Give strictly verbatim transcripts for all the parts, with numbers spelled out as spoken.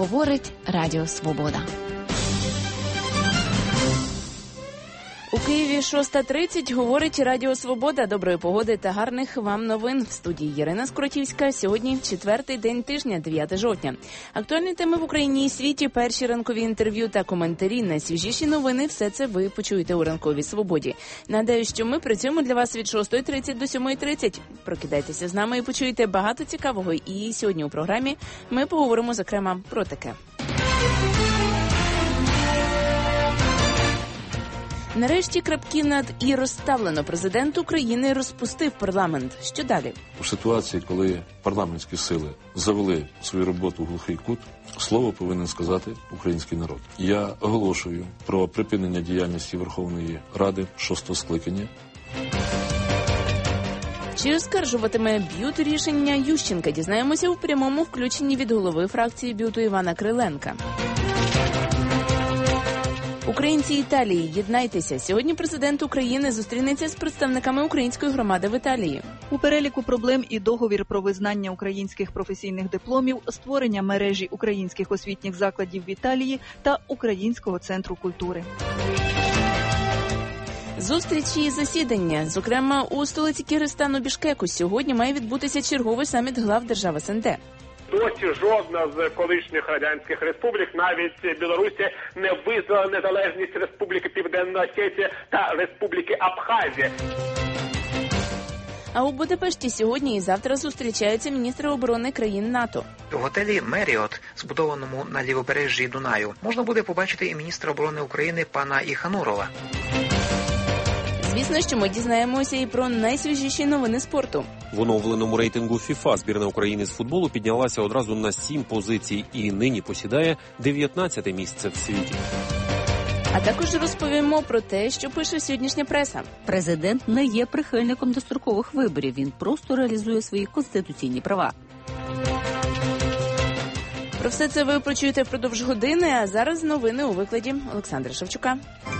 Говорить Радіо Свобода. У Києві шоста тридцять, говорить Радіо Свобода. Доброї погоди та гарних вам новин. В студії Ірина Скоротівська. Сьогодні четвертий день тижня, дев'яте жовтня. Актуальні теми в Україні і світі, перші ранкові інтерв'ю та коментарі, найсвіжіші новини – все це ви почуєте у Ранковій Свободі. Нагадаю, що ми працюємо для вас від шостої тридцять до сьомої тридцять. Прокидайтеся з нами і почуєте багато цікавого. І сьогодні у програмі ми поговоримо, зокрема, про таке. Нарешті крапки над «і» розставлено. Президент України розпустив парламент. Що далі? У ситуації, коли парламентські сили завели свою роботу в глухий кут, слово повинен сказати український народ. Я оголошую про припинення діяльності Верховної Ради шостого скликання. Чи оскаржуватиме БЮТ рішення Ющенка? Дізнаємося у прямому включенні від голови фракції БЮТу Івана Криленка. Українці Італії, єднайтеся. Сьогодні президент України зустрінеться з представниками української громади в Італії. У переліку проблем і договір про визнання українських професійних дипломів, створення мережі українських освітніх закладів в Італії та Українського центру культури. Зустрічі і засідання. Зокрема, у столиці Киргизстану Бішкеку сьогодні має відбутися черговий саміт глав держав СНД. Досі жодна з колишніх радянських республік, навіть Білорусі, не визнала незалежність Республіки Південна Осетія та Республіки Абхазія. А у Будапешті сьогодні і завтра зустрічаються міністри оборони країн НАТО. У готелі «Меріот», збудованому на лівобережжі Дунаю, можна буде побачити і міністра оборони України пана Іханурова. Звісно, що ми дізнаємося і про найсвіжіші новини спорту. В оновленому рейтингу ФІФА збірна України з футболу піднялася одразу на сім позицій і нині посідає дев'ятнадцяте місце в світі. А також розповімо про те, що пише сьогоднішня преса. Президент не є прихильником дострокових виборів, він просто реалізує свої конституційні права. Про все це ви почуєте впродовж години, а зараз новини у викладі Олександра Шевчука.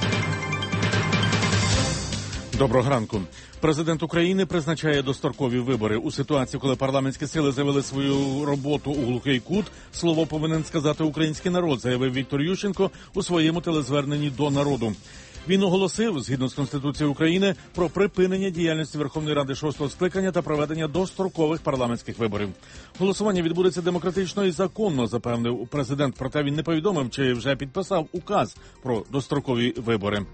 Доброго ранку. Президент України призначає дострокові вибори. У ситуації, коли парламентські сили завели свою роботу у глухий кут, слово повинен сказати український народ, заявив Віктор Ющенко у своєму телезверненні до народу. Він оголосив, згідно з Конституцією України, про припинення діяльності Верховної Ради шостого скликання та проведення дострокових парламентських виборів. Голосування відбудеться демократично і законно, запевнив президент, проте він не повідомив, чи вже підписав указ про дострокові вибори.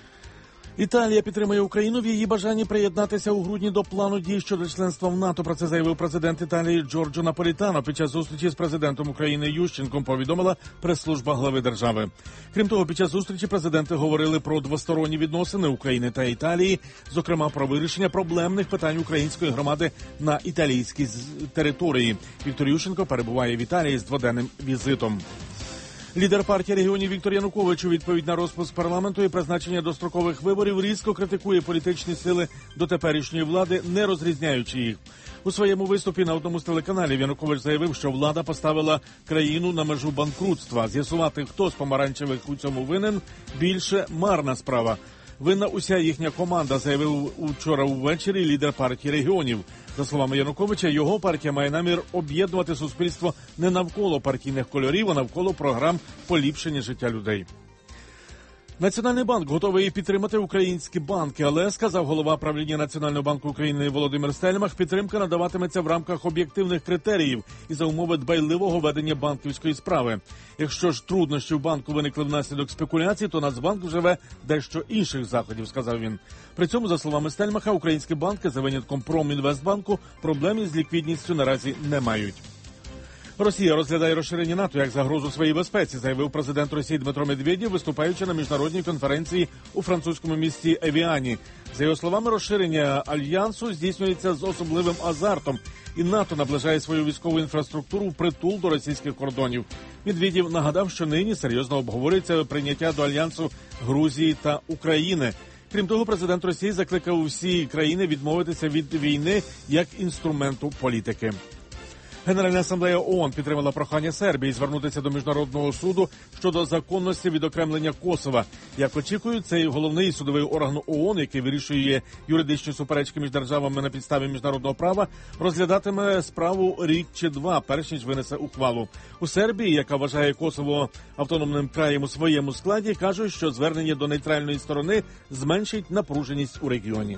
Італія підтримує Україну в її бажанні приєднатися у грудні до плану дій щодо членства в НАТО. Про це заявив президент Італії Джорджо Наполітано під час зустрічі з президентом України Ющенком, повідомила прес-служба глави держави. Крім того, під час зустрічі президенти говорили про двосторонні відносини України та Італії, зокрема про вирішення проблемних питань української громади на італійській території. Віктор Ющенко перебуває в Італії з дводенним візитом. Лідер партії регіонів Віктор Янукович у відповідь на розпуск парламенту і призначення дострокових виборів різко критикує політичні сили до теперішньої влади, не розрізняючи їх. У своєму виступі на одному з телеканалів Янукович заявив, що влада поставила країну на межу банкрутства. З'ясувати, хто з помаранчевих у цьому винен, більше марна справа. Винна уся їхня команда, заявив учора ввечері лідер партії регіонів. За словами Януковича, його партія має намір об'єднувати суспільство не навколо партійних кольорів, а навколо програм поліпшення життя людей. Національний банк готовий підтримати українські банки, але, сказав голова правління Національного банку України Володимир Стельмах, підтримка надаватиметься в рамках об'єктивних критеріїв і за умови дбайливого ведення банківської справи. Якщо ж труднощі в банку виникли внаслідок спекуляцій, то Нацбанк вживе дещо інших заходів, сказав він. При цьому, за словами Стельмаха, українські банки, за винятком Промінвестбанку, проблем із ліквідністю наразі не мають. Росія розглядає розширення НАТО як загрозу своїй безпеці, заявив президент Росії Дмитро Медведєв, виступаючи на міжнародній конференції у французькому місті Евіані. За його словами, розширення альянсу здійснюється з особливим азартом, і НАТО наближає свою військову інфраструктуру впритул до російських кордонів. Медведєв нагадав, що нині серйозно обговорюється прийняття до альянсу Грузії та України. Крім того, президент Росії закликав усі країни відмовитися від війни як інструменту політики. Генеральна асамблея ООН підтримала прохання Сербії звернутися до Міжнародного суду щодо законності відокремлення Косова. Як очікують, цей головний судовий орган ООН, який вирішує юридичні суперечки між державами на підставі міжнародного права, розглядатиме справу рік чи два, перш ніж винесе ухвалу. У Сербії, яка вважає Косово автономним краєм у своєму складі, кажуть, що звернення до нейтральної сторони зменшить напруженість у регіоні.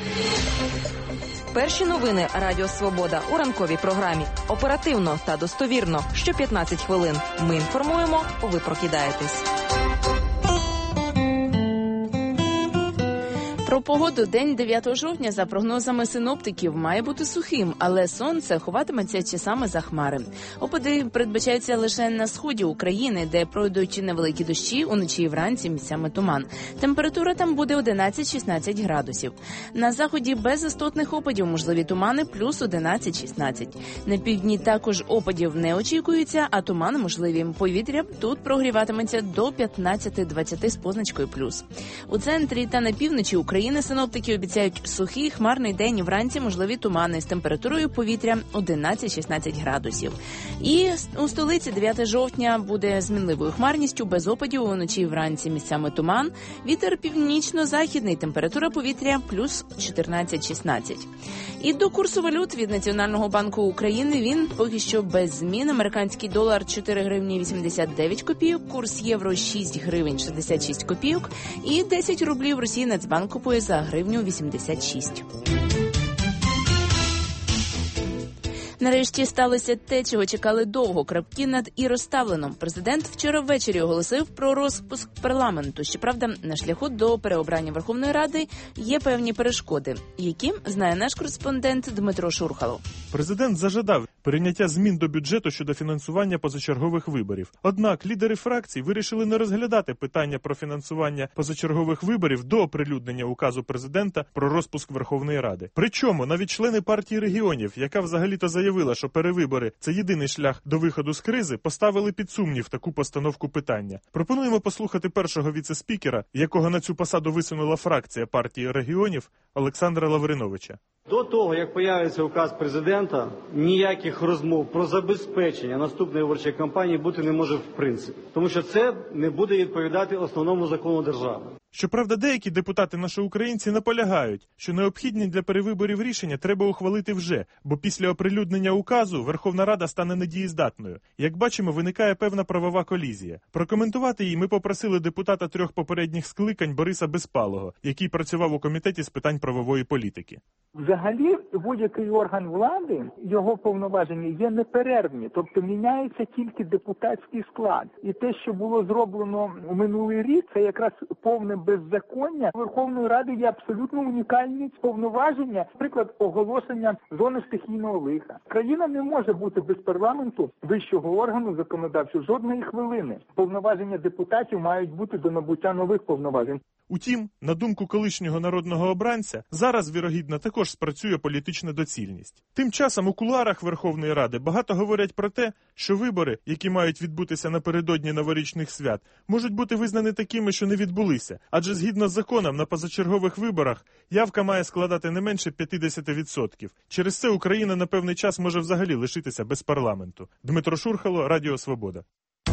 Перші новини Радіо Свобода у ранковій програмі. Оперативно та достовірно. Що п'ятнадцять хвилин. Ми інформуємо, ви прокидаєтесь. Про погоду. День дев'ятого жовтня, за прогнозами синоптиків, має бути сухим, але сонце ховатиметься часами за хмари. Опади передбачаються лише на сході України, де пройдуть невеликі дощі, уночі і вранці місцями туман. Температура там буде одинадцять-шістнадцять градусів. На заході без істотних опадів можливі тумани плюс одинадцять-шістнадцять. На півдні також опадів не очікується, а тумани можливі. Повітря тут прогріватиметься до п'ятнадцять-двадцять з позначкою плюс. У центрі та на півночі України України синоптики обіцяють сухий, хмарний день і вранці можливі тумани з температурою повітря одинадцять-шістнадцять градусів. І у столиці дев'ятого жовтня буде змінливою хмарністю, без опадів, уночі і вранці місцями туман. Вітер північно-західний, температура повітря плюс чотирнадцять-шістнадцять. І до курсу валют від Національного банку України він поки що без змін. Американський долар чотири гривні вісімдесят дев'ять копійок, курс євро шість гривень шістдесят шість копійок і десять рублів Росії Нацбанк купує за гривню вісімдесят шість. Нарешті сталося те, чого чекали довго. Крапки над «і» розставлено. Президент вчора ввечері оголосив про розпуск парламенту. Щоправда, на шляху до переобрання Верховної Ради є певні перешкоди, які знає наш кореспондент Дмитро Шурхало. Президент зажадав прийняття змін до бюджету щодо фінансування позачергових виборів. Однак лідери фракцій вирішили не розглядати питання про фінансування позачергових виборів до оприлюднення указу президента про розпуск Верховної Ради. Причому навіть члени партії регіонів, яка взагалі-то заявила, що перевибори – це єдиний шлях до виходу з кризи, поставили під сумнів таку постановку питання. Пропонуємо послухати першого віце-спікера, якого на цю посаду висунула фракція партії регіонів, Олександра Лавриновича. До того, як появиться указ президента, ніяких розмов про забезпечення наступної виборчої кампанії бути не може в принципі. Тому що це не буде відповідати основному закону держави. Щоправда, деякі депутати наші українці наполягають, що необхідні для перевиборів рішення треба ухвалити вже, бо після оприлюднення указу Верховна Рада стане недієздатною. Як бачимо, виникає певна правова колізія. Прокоментувати її ми попросили депутата трьох попередніх скликань Бориса Безпалого, який працював у комітеті з питань правової політики. Взагалі, будь-який орган влади, його повноваження є неперервні, тобто міняється тільки депутатський склад. І те, що було зроблено у минулий рік, це якраз повне беззаконня. Верховної Ради є абсолютно унікальні повноваження, наприклад, оголошення зони стихійного лиха. Країна не може бути без парламенту, вищого органу законодавчого, жодної хвилини. Повноваження депутатів мають бути до набуття нових повноважень. Утім, на думку колишнього народного обранця, зараз, вірогідно, також спрацює політична доцільність. Тим часом у кулуарах Верховної Ради багато говорять про те, що вибори, які мають відбутися напередодні новорічних свят, можуть бути визнані такими, що не відбулися. Адже згідно з законом на позачергових виборах явка має складати не менше п'ятдесят відсотків. Через це Україна на певний час може взагалі лишитися без парламенту. Дмитро Шурхало, Радіо Свобода.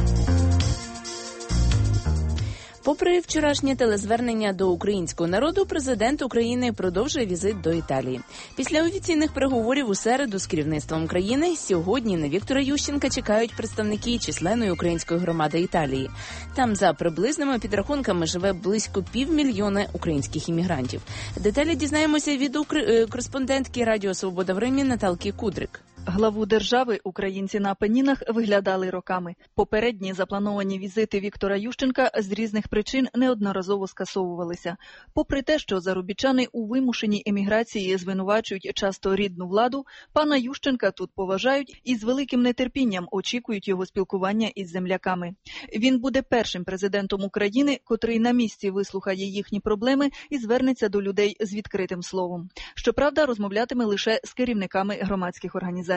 Попри вчорашнє телезвернення до українського народу, президент України продовжує візит до Італії. Після офіційних переговорів у середу з керівництвом країни сьогодні на Віктора Ющенка чекають представники численної української громади Італії. Там за приблизними підрахунками живе близько півмільйона українських іммігрантів. Деталі дізнаємося від кореспондентки Радіо Свобода в Римі Наталки Кудрик. Главу держави українці на Апенінах виглядали роками. Попередні заплановані візити Віктора Ющенка з різних причин неодноразово скасовувалися. Попри те, що заробітчани у вимушеній еміграції звинувачують часто рідну владу, пана Ющенка тут поважають і з великим нетерпінням очікують його спілкування із земляками. Він буде першим президентом України, котрий на місці вислухає їхні проблеми і звернеться до людей з відкритим словом. Щоправда, розмовлятиме лише з керівниками громадських організацій.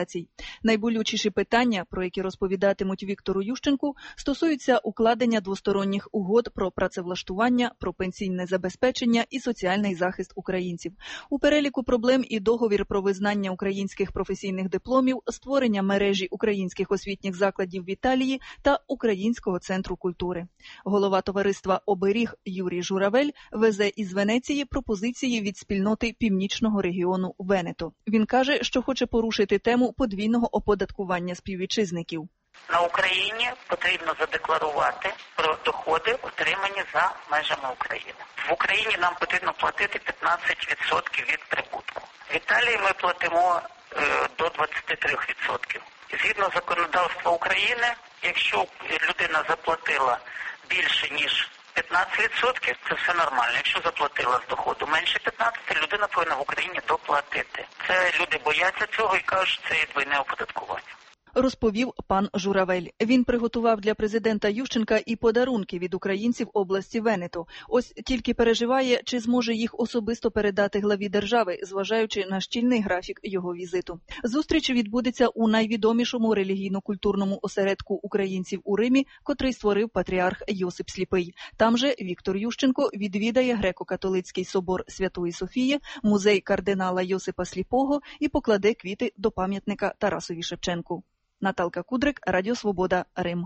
консультацій. Найболючіші питання, про які розповідатимуть Віктору Ющенку, стосуються укладення двосторонніх угод про працевлаштування, про пенсійне забезпечення і соціальний захист українців. У переліку проблем і договір про визнання українських професійних дипломів, створення мережі українських освітніх закладів в Італії та Українського центру культури. Голова товариства «Оберіг» Юрій Журавель везе із Венеції пропозиції від спільноти північного регіону Венето. Він каже, що хоче порушити тему подвійного оподаткування співвітчизників. На Україні потрібно задекларувати про доходи, отримані за межами України. В Україні нам потрібно платити п'ятнадцять відсотків від прибутку. В Італії ми платимо е, до двадцять три відсотки. Згідно законодавства України, якщо людина заплатила більше, ніж п'ятнадцять відсотків, це все нормально. Якщо заплатила з доходу менше п'ятнадцяти, людина повинна в Україні доплатити. Це люди бояться цього і кажуть, що це є двойне оподаткування. Розповів пан Журавель. Він приготував для президента Ющенка і подарунки від українців області Венето. Ось тільки переживає, чи зможе їх особисто передати главі держави, зважаючи на щільний графік його візиту. Зустріч відбудеться у найвідомішому релігійно-культурному осередку українців у Римі, котрий створив патріарх Йосип Сліпий. Там же Віктор Ющенко відвідає греко-католицький собор Святої Софії, музей кардинала Йосипа Сліпого і покладе квіти до пам'ятника Тарасові Шевченку. Наталка Кудрик, Радіо Свобода, Рим.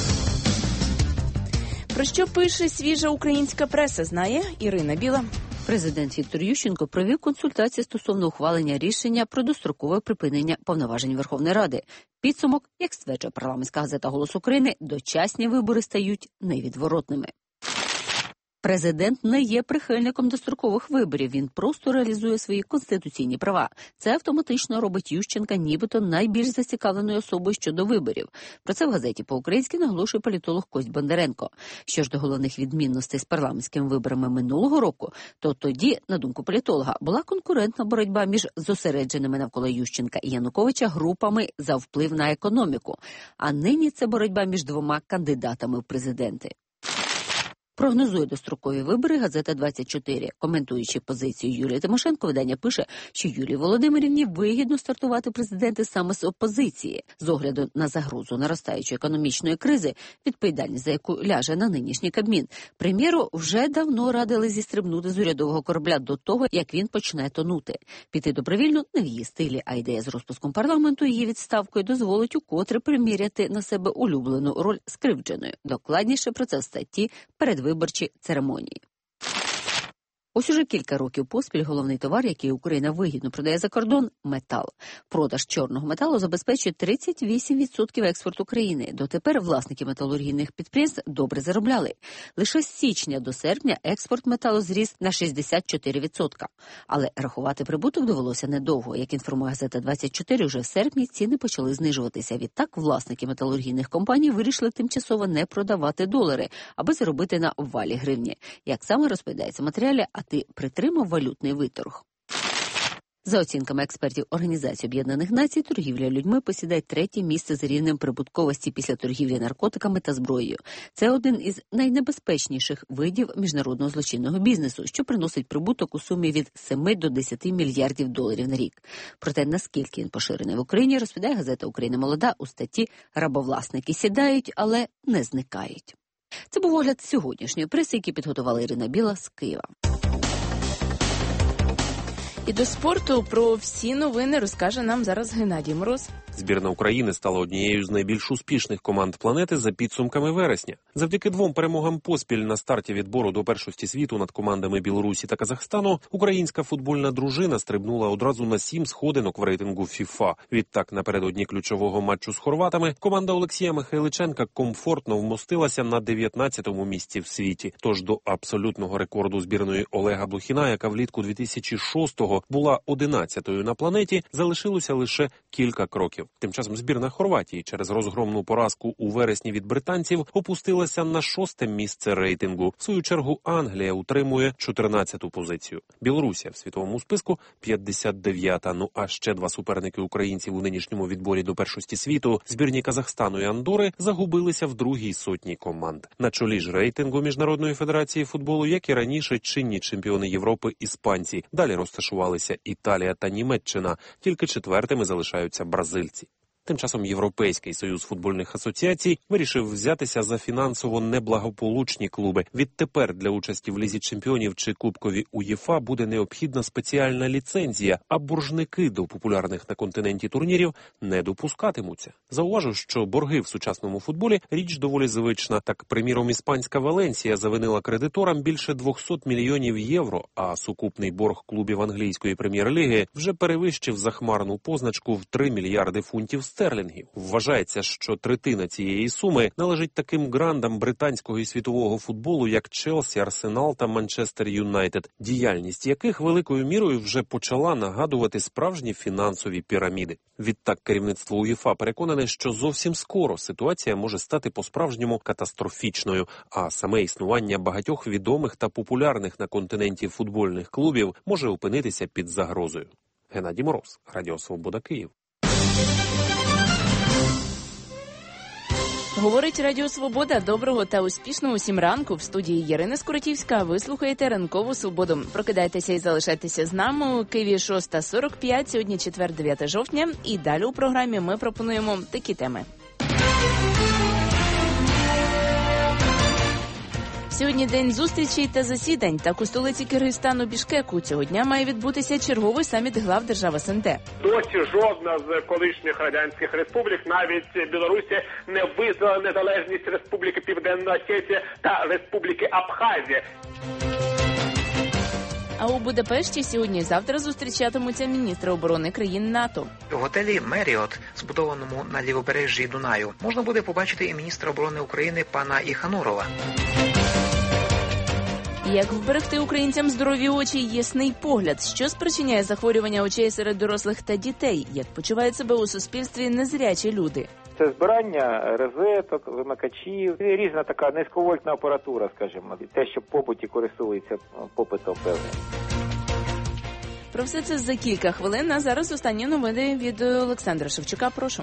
Про що пише свіжа українська преса, знає Ірина Біла. Президент Віктор Ющенко провів консультації стосовно ухвалення рішення про дострокове припинення повноважень Верховної Ради. Підсумок, як стверджує парламентська газета «Голос України», дочасні вибори стають невідворотними. Президент не є прихильником дострокових виборів, він просто реалізує свої конституційні права. Це автоматично робить Ющенка нібито найбільш зацікавленою особою щодо виборів. Про це в газеті по-українськи наголошує політолог Кость Бондаренко. Що ж до головних відмінностей з парламентськими виборами минулого року, то тоді, на думку політолога, була конкурентна боротьба між зосередженими навколо Ющенка і Януковича групами за вплив на економіку. А нині це боротьба між двома кандидатами в президенти. Прогнозує дострокові вибори газета двадцять чотири. Коментуючи позицію Юлії Тимошенко, видання пише, що Юлії Володимирівні вигідно стартувати президенти саме з опозиції. З огляду на загрозу наростаючої економічної кризи, відповідальність за яку ляже на нинішній Кабмін, прем'єру вже давно радили зістрибнути з урядового корабля до того, як він почне тонути. Піти добровільно не в її стилі, а ідея з розпуском парламенту і її відставкою дозволить укотре приміряти на себе улюблену роль скривдженої. Докладніше про це в статті перед виборчі церемонії. Ось уже кілька років поспіль головний товар, який Україна вигідно продає за кордон – метал. Продаж чорного металу забезпечує тридцять вісім відсотків експорту країни. Дотепер власники металургійних підприємств добре заробляли. Лише з січня до серпня експорт металу зріс на шістдесят чотири відсотки. Але рахувати прибуток довелося недовго. Як інформує газета двадцять чотири, вже в серпні ціни почали знижуватися. Відтак власники металургійних компаній вирішили тимчасово не продавати долари, аби заробити на обвалі гривні. Як саме розповідається в матеріалі, а ти притримав валютний виторг? За оцінками експертів Організації Об'єднаних Націй, торгівля людьми посідає третє місце за рівнем прибутковості після торгівлі наркотиками та зброєю. Це один із найнебезпечніших видів міжнародного злочинного бізнесу, що приносить прибуток у сумі від семи до десяти мільярдів доларів на рік. Проте, наскільки він поширений в Україні, розповідає газета «Україна молода» у статті «Рабовласники сідають, але не зникають». Це був огляд сьогоднішньої преси, який підготувала Ірина Біла з Києва. І до спорту про всі новини розкаже нам зараз Геннадій Мороз. Збірна України стала однією з найбільш успішних команд планети за підсумками вересня. Завдяки двом перемогам поспіль на старті відбору до першості світу над командами Білорусі та Казахстану, українська футбольна дружина стрибнула одразу на сім сходинок в рейтингу ФІФА. Відтак, напередодні ключового матчу з хорватами, команда Олексія Михайличенка комфортно вмостилася на дев'ятнадцятому місці в світі. Тож до абсолютного рекорду збірної Олега Блохіна, яка влітку дві тисячі шостого була одинадцятою на планеті, залишилося лише кілька кроків. Тим часом збірна Хорватії через розгромну поразку у вересні від британців опустилася на шосте місце рейтингу. В свою чергу Англія утримує чотирнадцяту позицію. Білорусія в світовому списку п'ятдесят дев'ята. Ну а ще два суперники українців у нинішньому відборі до першості світу, збірні Казахстану і Андори, загубилися в другій сотні команд. На чолі ж рейтингу Міжнародної федерації футболу, як і раніше, чинні чемпіони Європи іспанці. Далі розташували кваліфікувалися Італія та Німеччина. Тільки четвертими залишаються бразильці. Тим часом Європейський союз футбольних асоціацій вирішив взятися за фінансово неблагополучні клуби. Відтепер для участі в Лізі чемпіонів чи Кубкові УЄФА буде необхідна спеціальна ліцензія, а боржники до популярних на континенті турнірів не допускатимуться. Зауважу, що борги в сучасному футболі – річ доволі звична. Так, приміром, іспанська Валенсія завинила кредиторам більше двісті мільйонів євро, а сукупний борг клубів англійської прем'єр-ліги вже перевищив захмарну позначку в три мільярди фунтів стерлінгів. Вважається, що третина цієї суми належить таким грандам британського і світового футболу, як Челсі, Арсенал та Манчестер Юнайтед, діяльність яких великою мірою вже почала нагадувати справжні фінансові піраміди. Відтак керівництво УЄФА переконане, що зовсім скоро ситуація може стати по-справжньому катастрофічною, а саме існування багатьох відомих та популярних на континенті футбольних клубів може опинитися під загрозою. Геннадій Мороз, Радіо Свобода, Київ. Говорить Радіо Свобода. Доброго та успішного усім ранку. В студії Ірина Скоротівська. Ви слухаєте Ранкову Свободу. Прокидайтеся і залишайтеся з нами. У Києві шоста сорок п'ять, сьогодні четвер, дев'яте жовтня. І далі у програмі ми пропонуємо такі теми. Сьогодні день зустрічей та засідань. Так, у столиці Киргизстану Бішкеку цього дня має відбутися черговий саміт глав держав СНД. Досі жодна з колишніх радянських республік, навіть Білорусі, не визнала незалежність Республіки Південна Осетія та Республіки Абхазія. А у Будапешті сьогодні і завтра зустрічатимуться міністри оборони країн НАТО. У готелі «Меріот», збудованому на лівобережжі Дунаю, можна буде побачити і міністра оборони України пана Іханурова. Як вберегти українцям здорові очі і ясний погляд? Що спричиняє захворювання очей серед дорослих та дітей? Як почувають себе у суспільстві незрячі люди? Це збирання розеток, вимикачів, різна така низьковольтна апаратура, скажімо, те, що в побуті користується попитом певним. Про все це за кілька хвилин, а зараз останні новини від Олександра Шевчука. Прошу.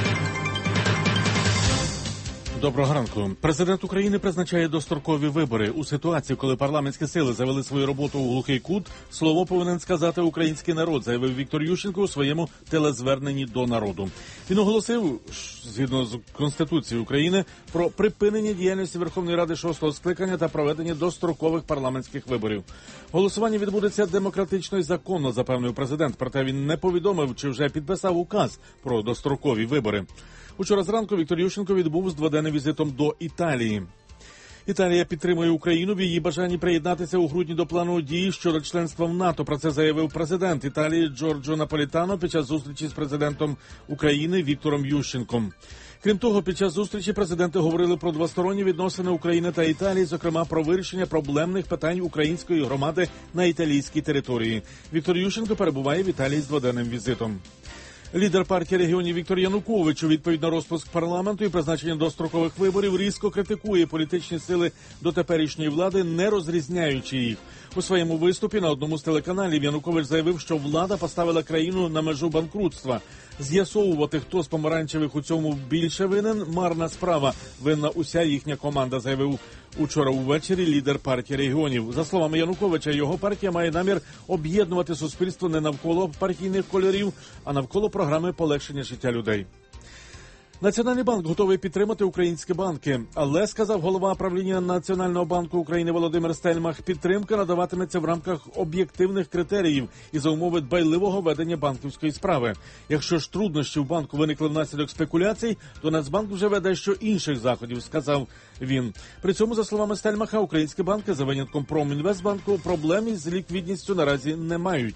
Доброго ранку. Президент України призначає дострокові вибори. У ситуації, коли парламентські сили завели свою роботу у глухий кут, слово повинен сказати український народ, заявив Віктор Ющенко у своєму телезверненні до народу. Він оголосив, згідно з Конституцією України, про припинення діяльності Верховної Ради шостого скликання та проведення дострокових парламентських виборів. Голосування відбудеться демократично і законно, запевнив президент, проте він не повідомив, чи вже підписав указ про дострокові вибори. Учора зранку Віктор Ющенко відбув з дводенним візитом до Італії. Італія підтримує Україну в її бажанні приєднатися у грудні до плану дій щодо членства в НАТО. Про це заявив президент Італії Джорджо Наполітано під час зустрічі з президентом України Віктором Ющенком. Крім того, під час зустрічі президенти говорили про двосторонні відносини України та Італії, зокрема про вирішення проблемних питань української громади на італійській території. Віктор Ющенко перебуває в Італії з дводенним візитом. Лідер партії регіонів Віктор Янукович у відповідь на розпуск парламенту і призначення дострокових виборів різко критикує політичні сили дотеперішньої влади, не розрізняючи їх. У своєму виступі на одному з телеканалів Янукович заявив, що влада поставила країну на межу банкрутства. З'ясовувати, хто з помаранчевих у цьому більше винен, марна справа. Винна уся їхня команда, заявив учора увечері лідер партії регіонів. За словами Януковича, його партія має намір об'єднувати суспільство не навколо партійних кольорів, а навколо програми полегшення життя людей. Національний банк готовий підтримати українські банки, але, сказав голова правління Національного банку України Володимир Стельмах, підтримка надаватиметься в рамках об'єктивних критеріїв і за умови дбайливого ведення банківської справи. Якщо ж труднощі в банку виникли внаслідок спекуляцій, то Нацбанк вже веде що інших заходів, сказав він. При цьому, за словами Стельмаха, українські банки, за винятком Промінвестбанку, проблем із ліквідністю наразі не мають.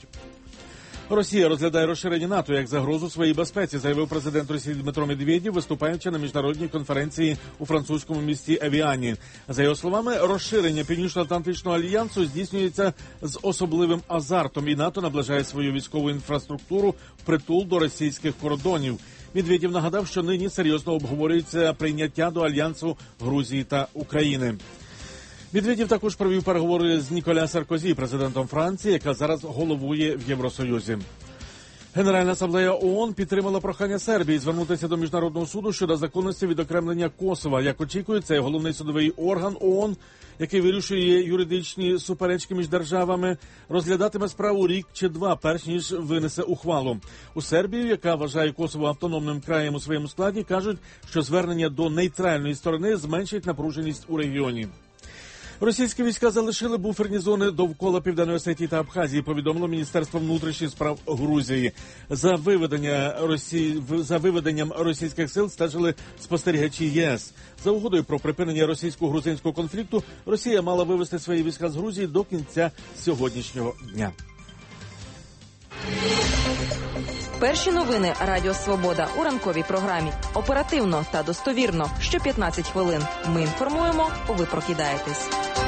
Росія розглядає розширення НАТО як загрозу своїй безпеці, заявив президент Росії Дмитро Медведєв, виступаючи на міжнародній конференції у французькому місті Евіані. За його словами, розширення Північно-Атлантичного альянсу здійснюється з особливим азартом, і НАТО наближає свою військову інфраструктуру впритул до російських кордонів. Медведєв нагадав, що нині серйозно обговорюється прийняття до альянсу Грузії та України. Медведєв також провів переговори з Ніколя Саркозі, президентом Франції, яка зараз головує в Євросоюзі. Генеральна асамблея ООН підтримала прохання Сербії звернутися до Міжнародного суду щодо законності відокремлення Косова. Як очікують, цей головний судовий орган ООН, який вирішує юридичні суперечки між державами, розглядатиме справу рік чи два, перш ніж винесе ухвалу. У Сербії, яка вважає Косово автономним краєм у своєму складі, кажуть, що звернення до нейтральної сторони зменшить напруженість у регіоні. Російські війська залишили буферні зони довкола Південної Осетії та Абхазії, повідомило Міністерство внутрішніх справ Грузії. За виведення Росії, за виведенням російських сил стежили спостерігачі ЄС. За угодою про припинення російсько-грузинського конфлікту Росія мала вивести свої війська з Грузії до кінця сьогоднішнього дня. Перші новини Радіо Свобода у ранковій програмі. Оперативно та достовірно. Що п'ятнадцять хвилин. Ми інформуємо, ви прокидаєтесь.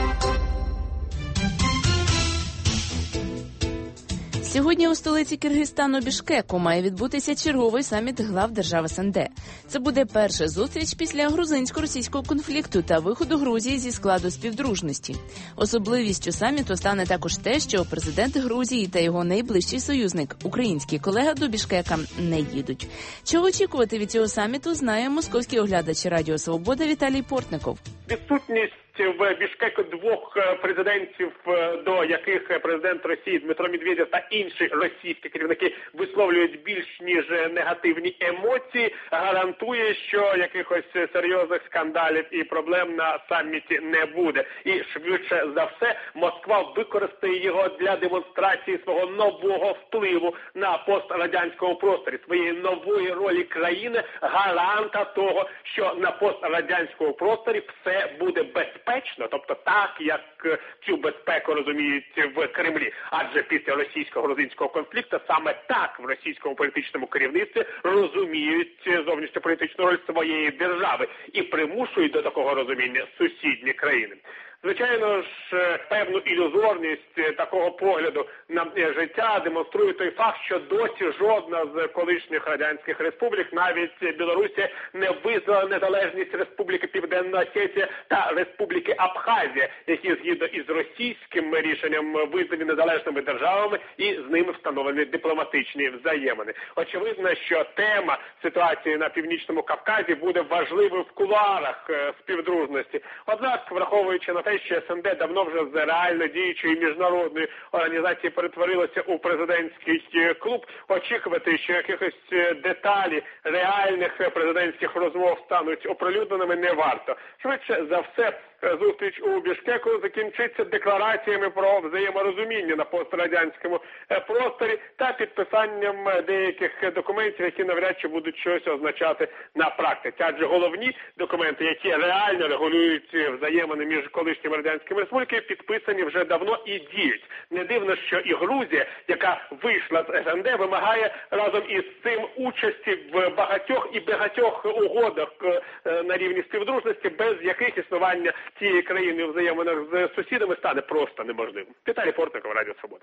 Сьогодні у столиці Киргизстану Бішкеку має відбутися черговий саміт глав держав СНД. Це буде перша зустріч після грузинсько-російського конфлікту та виходу Грузії зі складу співдружності. Особливістю саміту стане також те, що президент Грузії та його найближчий союзник, український колега, до Бішкека не їдуть. Чого очікувати від цього саміту, знає московський оглядач Радіо Свобода Віталій Портников. Відсутність в Бішкеку двох президентів, до яких президент Росії Дмитро Медведєв та інші російські керівники висловлюють більш ніж негативні емоції, гарантує, що якихось серйозних скандалів і проблем на саміті не буде. І швидше за все Москва використає його для демонстрації свого нового впливу на пострадянському просторі, своєї нової ролі країни, гаранта того, що на пострадянському просторі все буде безпечно, тобто так, як цю безпеку розуміють в Кремлі. Адже після російсько-грузинського конфлікту саме так в російському політичному керівництві розуміють зовнішньополітичну роль своєї держави і примушують до такого розуміння сусідні країни. Звичайно ж, певну ілюзорність такого погляду на життя демонструє той факт, що досі жодна з колишніх радянських республік, навіть Білорусі, не визнала незалежність Республіки Південна Осетія та Республіки Абхазія, які згідно із російським рішенням визнані незалежними державами і з ними встановлені дипломатичні взаємини. Очевидно, що тема ситуації на Північному Кавказі буде важливою в кулуарах співдружності. Однак, враховуючи на те, що СНД давно вже з реально діючої міжнародної організації перетворилося у президентський клуб, очікувати, що якихось деталі реальних президентських розмов стануть оприлюдненими, не варто. Швидше за все, зустріч у Бішкеку закінчиться деклараціями про взаєморозуміння на пострадянському просторі та підписанням деяких документів, які навряд чи будуть щось означати на практиці. Адже головні документи, які реально регулюють взаємини між колишніми радянськими республіками, підписані вже давно і діють. Не дивно, що і Грузія, яка вийшла з СНД, вимагає разом із цим участі в багатьох і багатьох угодах на рівні співдружності, без яких існування цієї країни у взаєминах з сусідами стане просто неможливим. Віталій Портников, Радіо Свобода.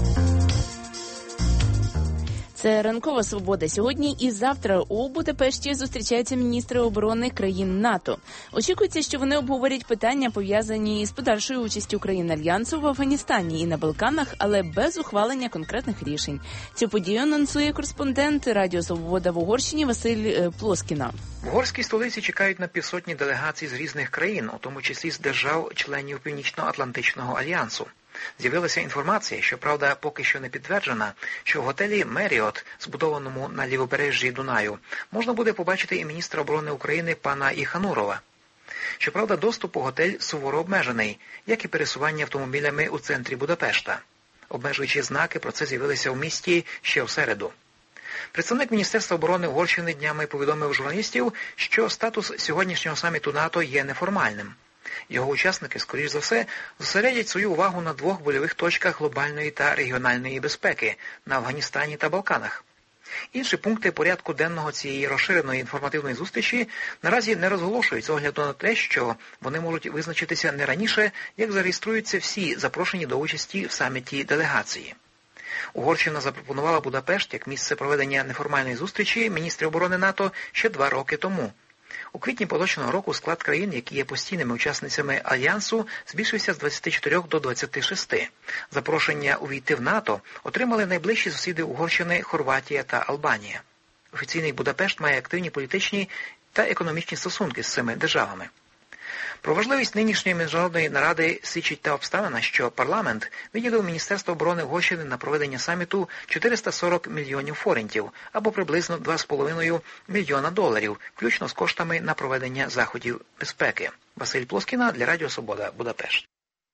Це ранкова свобода. Сьогодні і завтра у Будапешті зустрічаються міністри оборони країн НАТО. Очікується, що вони обговорять питання, пов'язані з подальшою участю країн Альянсу в Афганістані і на Балканах, але без ухвалення конкретних рішень. Цю подію анонсує кореспондент Радіо Свобода в Угорщині Василь Плоскіна. В угорській столиці чекають на півсотні делегацій з різних країн, у тому числі з держав-членів Північно-Атлантичного альянсу. З'явилася інформація, що, правда, поки що не підтверджена, що в готелі «Меріот», збудованому на лівобережжі Дунаю, можна буде побачити і міністра оборони України пана Іханурова. Щоправда, доступ у готель суворо обмежений, як і пересування автомобілями у центрі Будапешта. Обмежуючі знаки про це з'явилися в місті ще в середу. Представник Міністерства оборони Угорщини днями повідомив журналістів, що статус сьогоднішнього саміту НАТО є неформальним. Його учасники, скоріш за все, зосередять свою увагу на двох больових точках глобальної та регіональної безпеки – на Афганістані та Балканах. Інші пункти порядку денного цієї розширеної інформативної зустрічі наразі не розголошують з огляду на те, що вони можуть визначитися не раніше, як зареєструються всі запрошені до участі в саміті делегації. Угорщина запропонувала Будапешт як місце проведення неформальної зустрічі міністрів оборони НАТО ще два роки тому. У квітні поточного року склад країн, які є постійними учасницями Альянсу, збільшився з двадцяти чотирьох до двадцяти шести. Запрошення увійти в НАТО отримали найближчі сусіди Угорщини, Хорватія та Албанія. Офіційний Будапешт має активні політичні та економічні стосунки з цими державами. Про важливість нинішньої міжнародної наради свідчить та обставина, що парламент виділив Міністерство оборони Угорщини на проведення саміту чотириста сорок мільйонів форинтів, або приблизно два з половиною мільйона доларів, включно з коштами на проведення заходів безпеки. Василь Плоскіна для Радіо Свобода, Будапешт.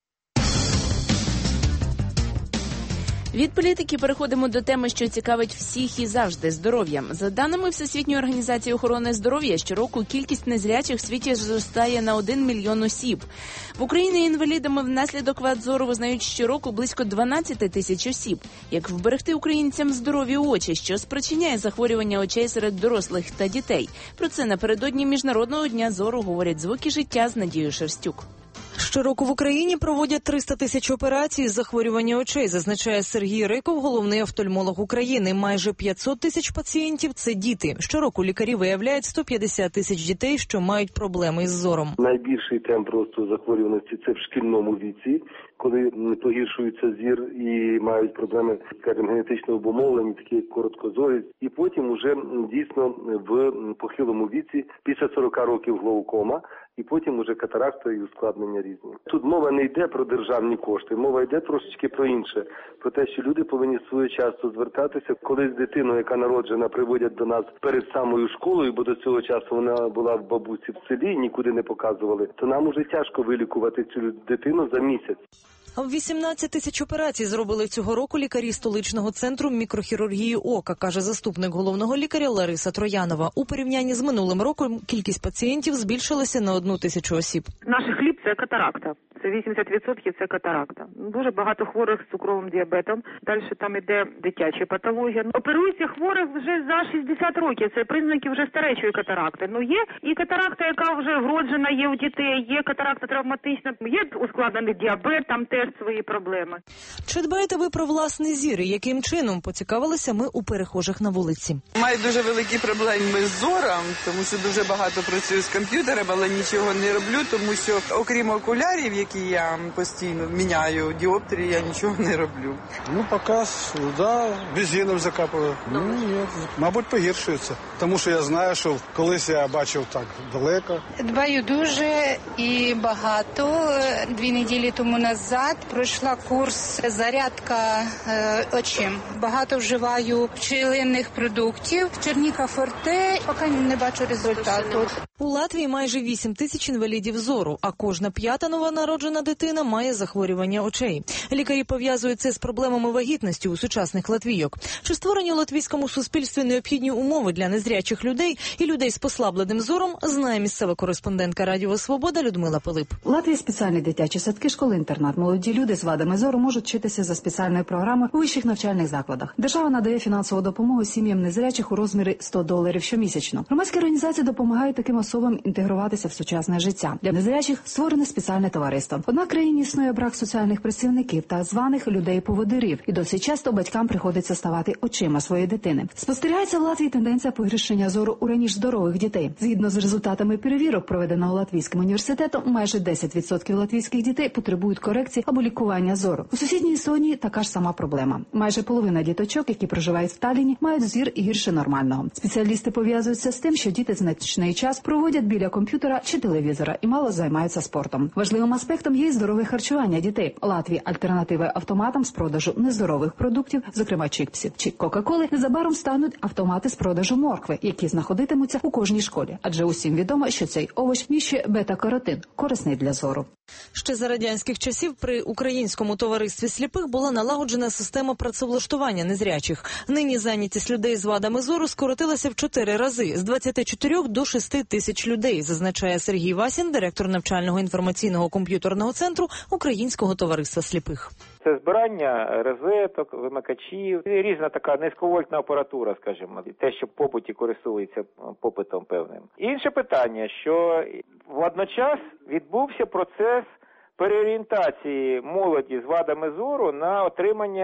Від політики переходимо до теми, що цікавить всіх і завжди – здоров'я. За даними Всесвітньої організації охорони здоров'я, щороку кількість незрячих в світі зростає на один мільйон осіб. В Україні інвалідами внаслідок вад зору визнають щороку близько дванадцять тисяч осіб. Як вберегти українцям здорові очі, що спричиняє захворювання очей серед дорослих та дітей? Про це напередодні Міжнародного дня зору говорять «Звуки життя» з Надією Шерстюк. Щороку в Україні проводять триста тисяч операцій з захворювання очей, зазначає Сергій Риков, головний офтальмолог України. Майже п'ятсот тисяч пацієнтів – це діти. Щороку лікарі виявляють сто п'ятдесят тисяч дітей, що мають проблеми із зором. Найбільший темп росту захворюваності – це в шкільному віці, коли погіршується зір і мають проблеми, скажімо, генетично обумовлені, такі як короткозорість. І потім уже дійсно в похилому віці, після сорока років глаукома, і потім уже катаракта і ускладнення різні. Тут мова не йде про державні кошти, мова йде трошечки про інше. Про те, що люди повинні своєчасно звертатися. Коли дитину, яка народжена, приводять до нас перед самою школою, бо до цього часу вона була в бабусі в селі, нікуди не показували, то нам уже тяжко вилікувати цю дитину за місяць. вісімнадцять тисяч операцій зробили цього року лікарі столичного центру мікрохірургії ока, каже заступник головного лікаря Лариса Троянова. У порівнянні з минулим роком кількість пацієнтів збільшилася на одну тисячу осіб. Наш хліб – це катаракта. Це вісімдесят відсотків це катаракта. Дуже багато хворих з цукровим діабетом. Далі там іде дитяча патологія. Оперується хворих вже за шістдесят років. Це признаки вже старечої катаракти. Ну є і катаракта, яка вже вроджена, є у дітей, є катаракта травматична, є ускладнений діабет, там теж свої проблеми. Чи дбаєте ви про власний зір і яким чином, поцікавилися ми у перехожих на вулиці. Маю дуже великі проблеми з зором, тому що дуже багато працюю з комп'ютером, але нічого не роблю, тому що окрім окулярів, які я постійно міняю діоптрії, я нічого не роблю. Ну, поки, да, бензином закапую. Ну, ні, мабуть, погіршується. Тому що я знаю, що колись я бачив так далеко. Дбаю дуже і багато. Дві неділі тому назад пройшла курс зарядка е, очим. Багато вживаю пчелиних продуктів. Черніка Форте, поки не бачу результату. У Латвії майже вісім тисяч інвалідів зору, а кожна п'ята новонароджена дитина має захворювання очей. Лікарі пов'язують це з проблемами вагітності у сучасних латвійок. Чи створені у латвійському суспільстві необхідні умови для незрячих людей і людей з послабленим зором, знає місцева кореспондентка Радіо Свобода Людмила Пилип. У Латвії спеціальні дитячі садки, школи-інтернат. Молоді люди з вадами зору можуть вчитися за спеціальною програмою у вищих навчальних закладах. Держава надає фінансову допомогу сім'ям незрячих у розмірі сто доларів щомісячно. Громадські організації допомагають таким особам інтегруватися в сучасне життя. Для незрячих створене спеціальне товариство. Однак в країні існує брак соціальних працівників та званих людей-поводирів, і досить часто батькам приходиться ставати очима своєї дитини. Спостерігається в Латвії тенденція погіршення зору у раніше здорових дітей. Згідно з результатами перевірок, проведеного Латвійським університетом, майже десять відсотків латвійських дітей потребують корекції або лікування зору. У сусідній Естонії така ж сама проблема. Майже половина діточок, які проживають в Талліні, мають зір гірше нормального. Спеціалісти пов'язуються з тим, що діти значний час проводять біля комп'ютера чи телевізора і мало займаються спортом. Важливим аспектом є й здорове харчування дітей. У Латвії альтернативи автоматам з продажу нездорових продуктів, зокрема чіпсів чи кока-коли, незабаром стануть автомати з продажу моркви, які знаходитимуться у кожній школі. Адже усім відомо, що цей овоч міщує бета-каротин, корисний для зору. Ще за радянських часів при Українському товаристві сліпих була налагоджена система працевлаштування незрячих. Нині зайнятість людей з вадами зору скоротилася в чотири рази – з двадцяти чотирьох до шести тисяч людей, зазначає Сергій Васін, директор навчального інформаційного комп'ютерного центру Українського товариства сліпих. Це збирання розеток, вимикачів, різна така низьковольтна апаратура, скажімо, те, що в побуті користується попитом певним. Інше питання, що водночас відбувся процес переорієнтації молоді з вадами зору на отримання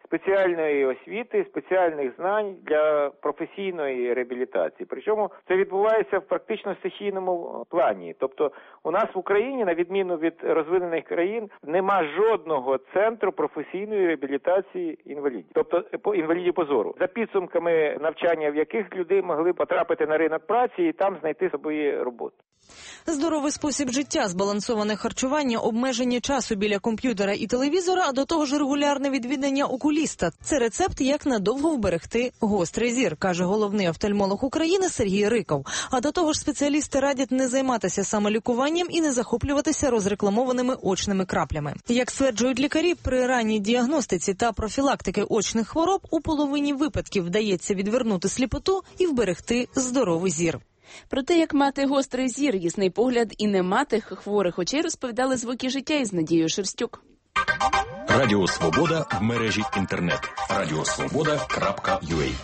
спеціальної освіти, спеціальних знань для професійної реабілітації. Причому це відбувається в практично стихійному плані. Тобто у нас в Україні, на відміну від розвинених країн, нема жодного центру професійної реабілітації інвалідів. Тобто по інвалідів по зору. За підсумками навчання, в яких люди могли потрапити на ринок праці і там знайти собі роботу. Здоровий спосіб життя, збалансоване харчування, обмеження часу біля комп'ютера і телевізора, а до того ж регулярне відвідання окуліста. Це рецепт, як надовго вберегти гострий зір, каже головний офтальмолог України Сергій Риков. А до того ж спеціалісти радять не займатися самолікуванням і не захоплюватися розрекламованими очними краплями. Як стверджують лікарі, при ранній діагностиці та профілактики очних хвороб у половині випадків вдається відвернути сліпоту і вберегти здоровий зір. Про те, як мати гострий зір, ясний погляд і не мати хворих очей, розповідали звуки життя із Надією Шерстюк. Радіо Свобода в мережі інтернет. радіосвобода крапка ю а.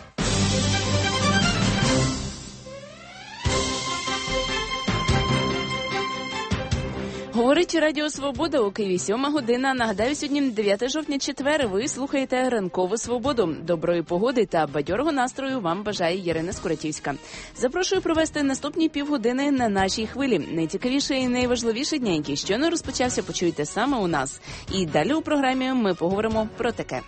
Говорить Радіо Свобода, у Києві сьома година. Нагадаю, сьогодні дев'яте жовтня, четвер. Ви слухаєте Ранкову Свободу. Доброї погоди та бадьорого настрою вам бажає Ірина Скуратівська. Запрошую провести наступні півгодини на нашій хвилі. Найцікавіше і найважливіше дня, який щойно розпочався, почуєте саме у нас. І далі у програмі ми поговоримо про таке.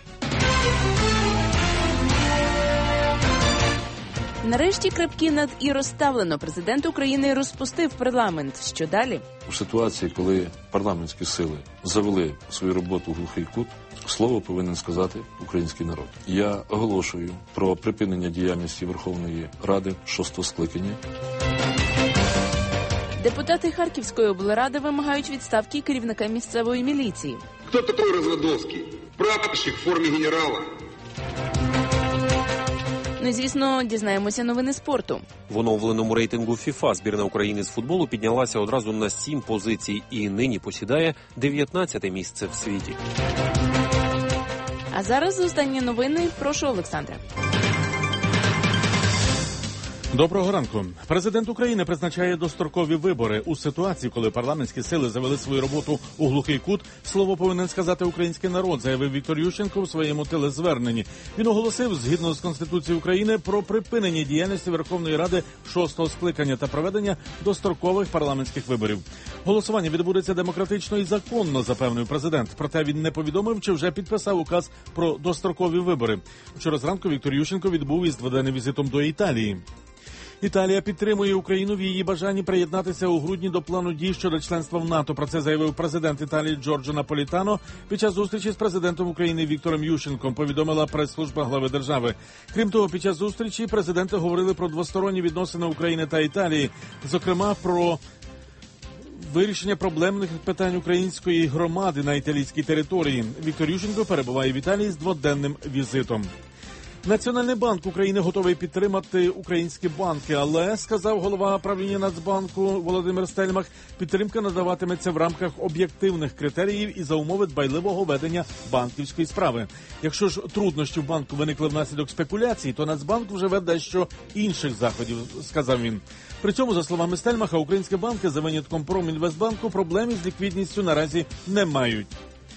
Нарешті крапки над «і» розставлено. Президент України розпустив парламент. Що далі? У ситуації, коли парламентські сили завели свою роботу в глухий кут, слово повинен сказати український народ. Я оголошую про припинення діяльності Верховної Ради шостого скликання. Депутати Харківської облради вимагають відставки керівника місцевої міліції. Хто такий Розвадовський? Прапорщик в формі генерала. Ну і, звісно, дізнаємося новини спорту. В оновленому рейтингу ФІФА збірна України з футболу піднялася одразу на сім позицій і нині посідає дев'ятнадцяте місце в світі. А зараз останні новини. Прошу, Олександре. Доброго ранку. Президент України призначає дострокові вибори. У ситуації, коли парламентські сили завели свою роботу у глухий кут, слово повинен сказати український народ, заявив Віктор Ющенко у своєму телезверненні. Він оголосив, згідно з Конституцією України, про припинення діяльності Верховної Ради шостого скликання та проведення дострокових парламентських виборів. Голосування відбудеться демократично і законно, запевнив президент. Проте він не повідомив, чи вже підписав указ про дострокові вибори. Вчора зранку Віктор Ющенко відбув із дводенним візитом до Італії. Італія підтримує Україну в її бажанні приєднатися у грудні до плану дій щодо членства в НАТО. Про це заявив президент Італії Джорджо Наполітано під час зустрічі з президентом України Віктором Ющенком, повідомила прес-служба глави держави. Крім того, під час зустрічі президенти говорили про двосторонні відносини України та Італії, зокрема про вирішення проблемних питань української громади на італійській території. Віктор Ющенко перебуває в Італії з дводенним візитом. Національний банк України готовий підтримати українські банки, але, сказав голова правління Нацбанку Володимир Стельмах, підтримка надаватиметься в рамках об'єктивних критеріїв і за умови дбайливого ведення банківської справи. Якщо ж труднощі в банку виникли внаслідок спекуляцій, то Нацбанк вживе дещо інших заходів, сказав він. При цьому, за словами Стельмаха, українські банки за винятком Промінвестбанку проблем із ліквідністю наразі не мають.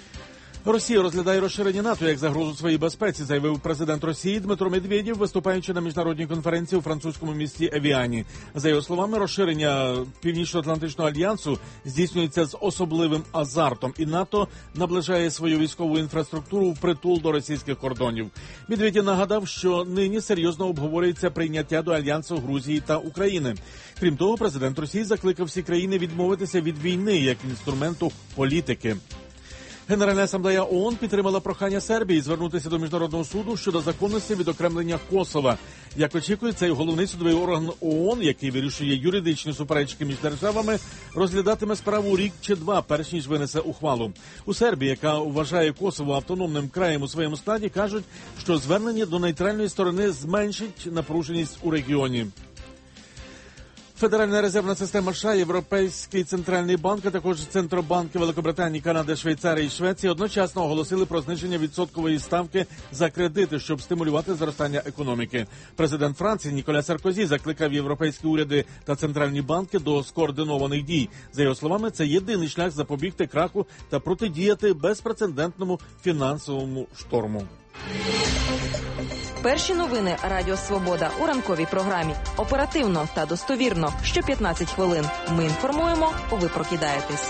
Росія розглядає розширення НАТО як загрозу своїй безпеці, заявив президент Росії Дмитро Медведєв, виступаючи на міжнародній конференції у французькому місті Евіані. За його словами, розширення Північно-Атлантичного альянсу здійснюється з особливим азартом, і НАТО наближає свою військову інфраструктуру впритул до російських кордонів. Медведєв нагадав, що нині серйозно обговорюється прийняття до альянсу Грузії та України. Крім того, президент Росії закликав всі країни відмовитися від війни як інструменту політики. Генеральна асамблея ООН підтримала прохання Сербії звернутися до Міжнародного суду щодо законності відокремлення Косова. Як очікується, цей головний судовий орган ООН, який вирішує юридичні суперечки між державами, розглядатиме справу рік чи два, перш ніж винесе ухвалу. У Сербії, яка вважає Косово автономним краєм у своєму складі, кажуть, що звернення до нейтральної сторони зменшить напруженість у регіоні. Федеральна резервна система США, Європейський центральний банк, а також Центробанки Великобританії, Канади, Швейцарії і Швеції одночасно оголосили про зниження відсоткової ставки за кредити, щоб стимулювати зростання економіки. Президент Франції Ніколя Саркозі закликав європейські уряди та центральні банки до скоординованих дій. За його словами, це єдиний шлях запобігти краху та протидіяти безпрецедентному фінансовому шторму. Перші новини Радіо Свобода у ранковій програмі. Оперативно та достовірно. Що п'ятнадцять хвилин. Ми інформуємо, ви прокидаєтесь.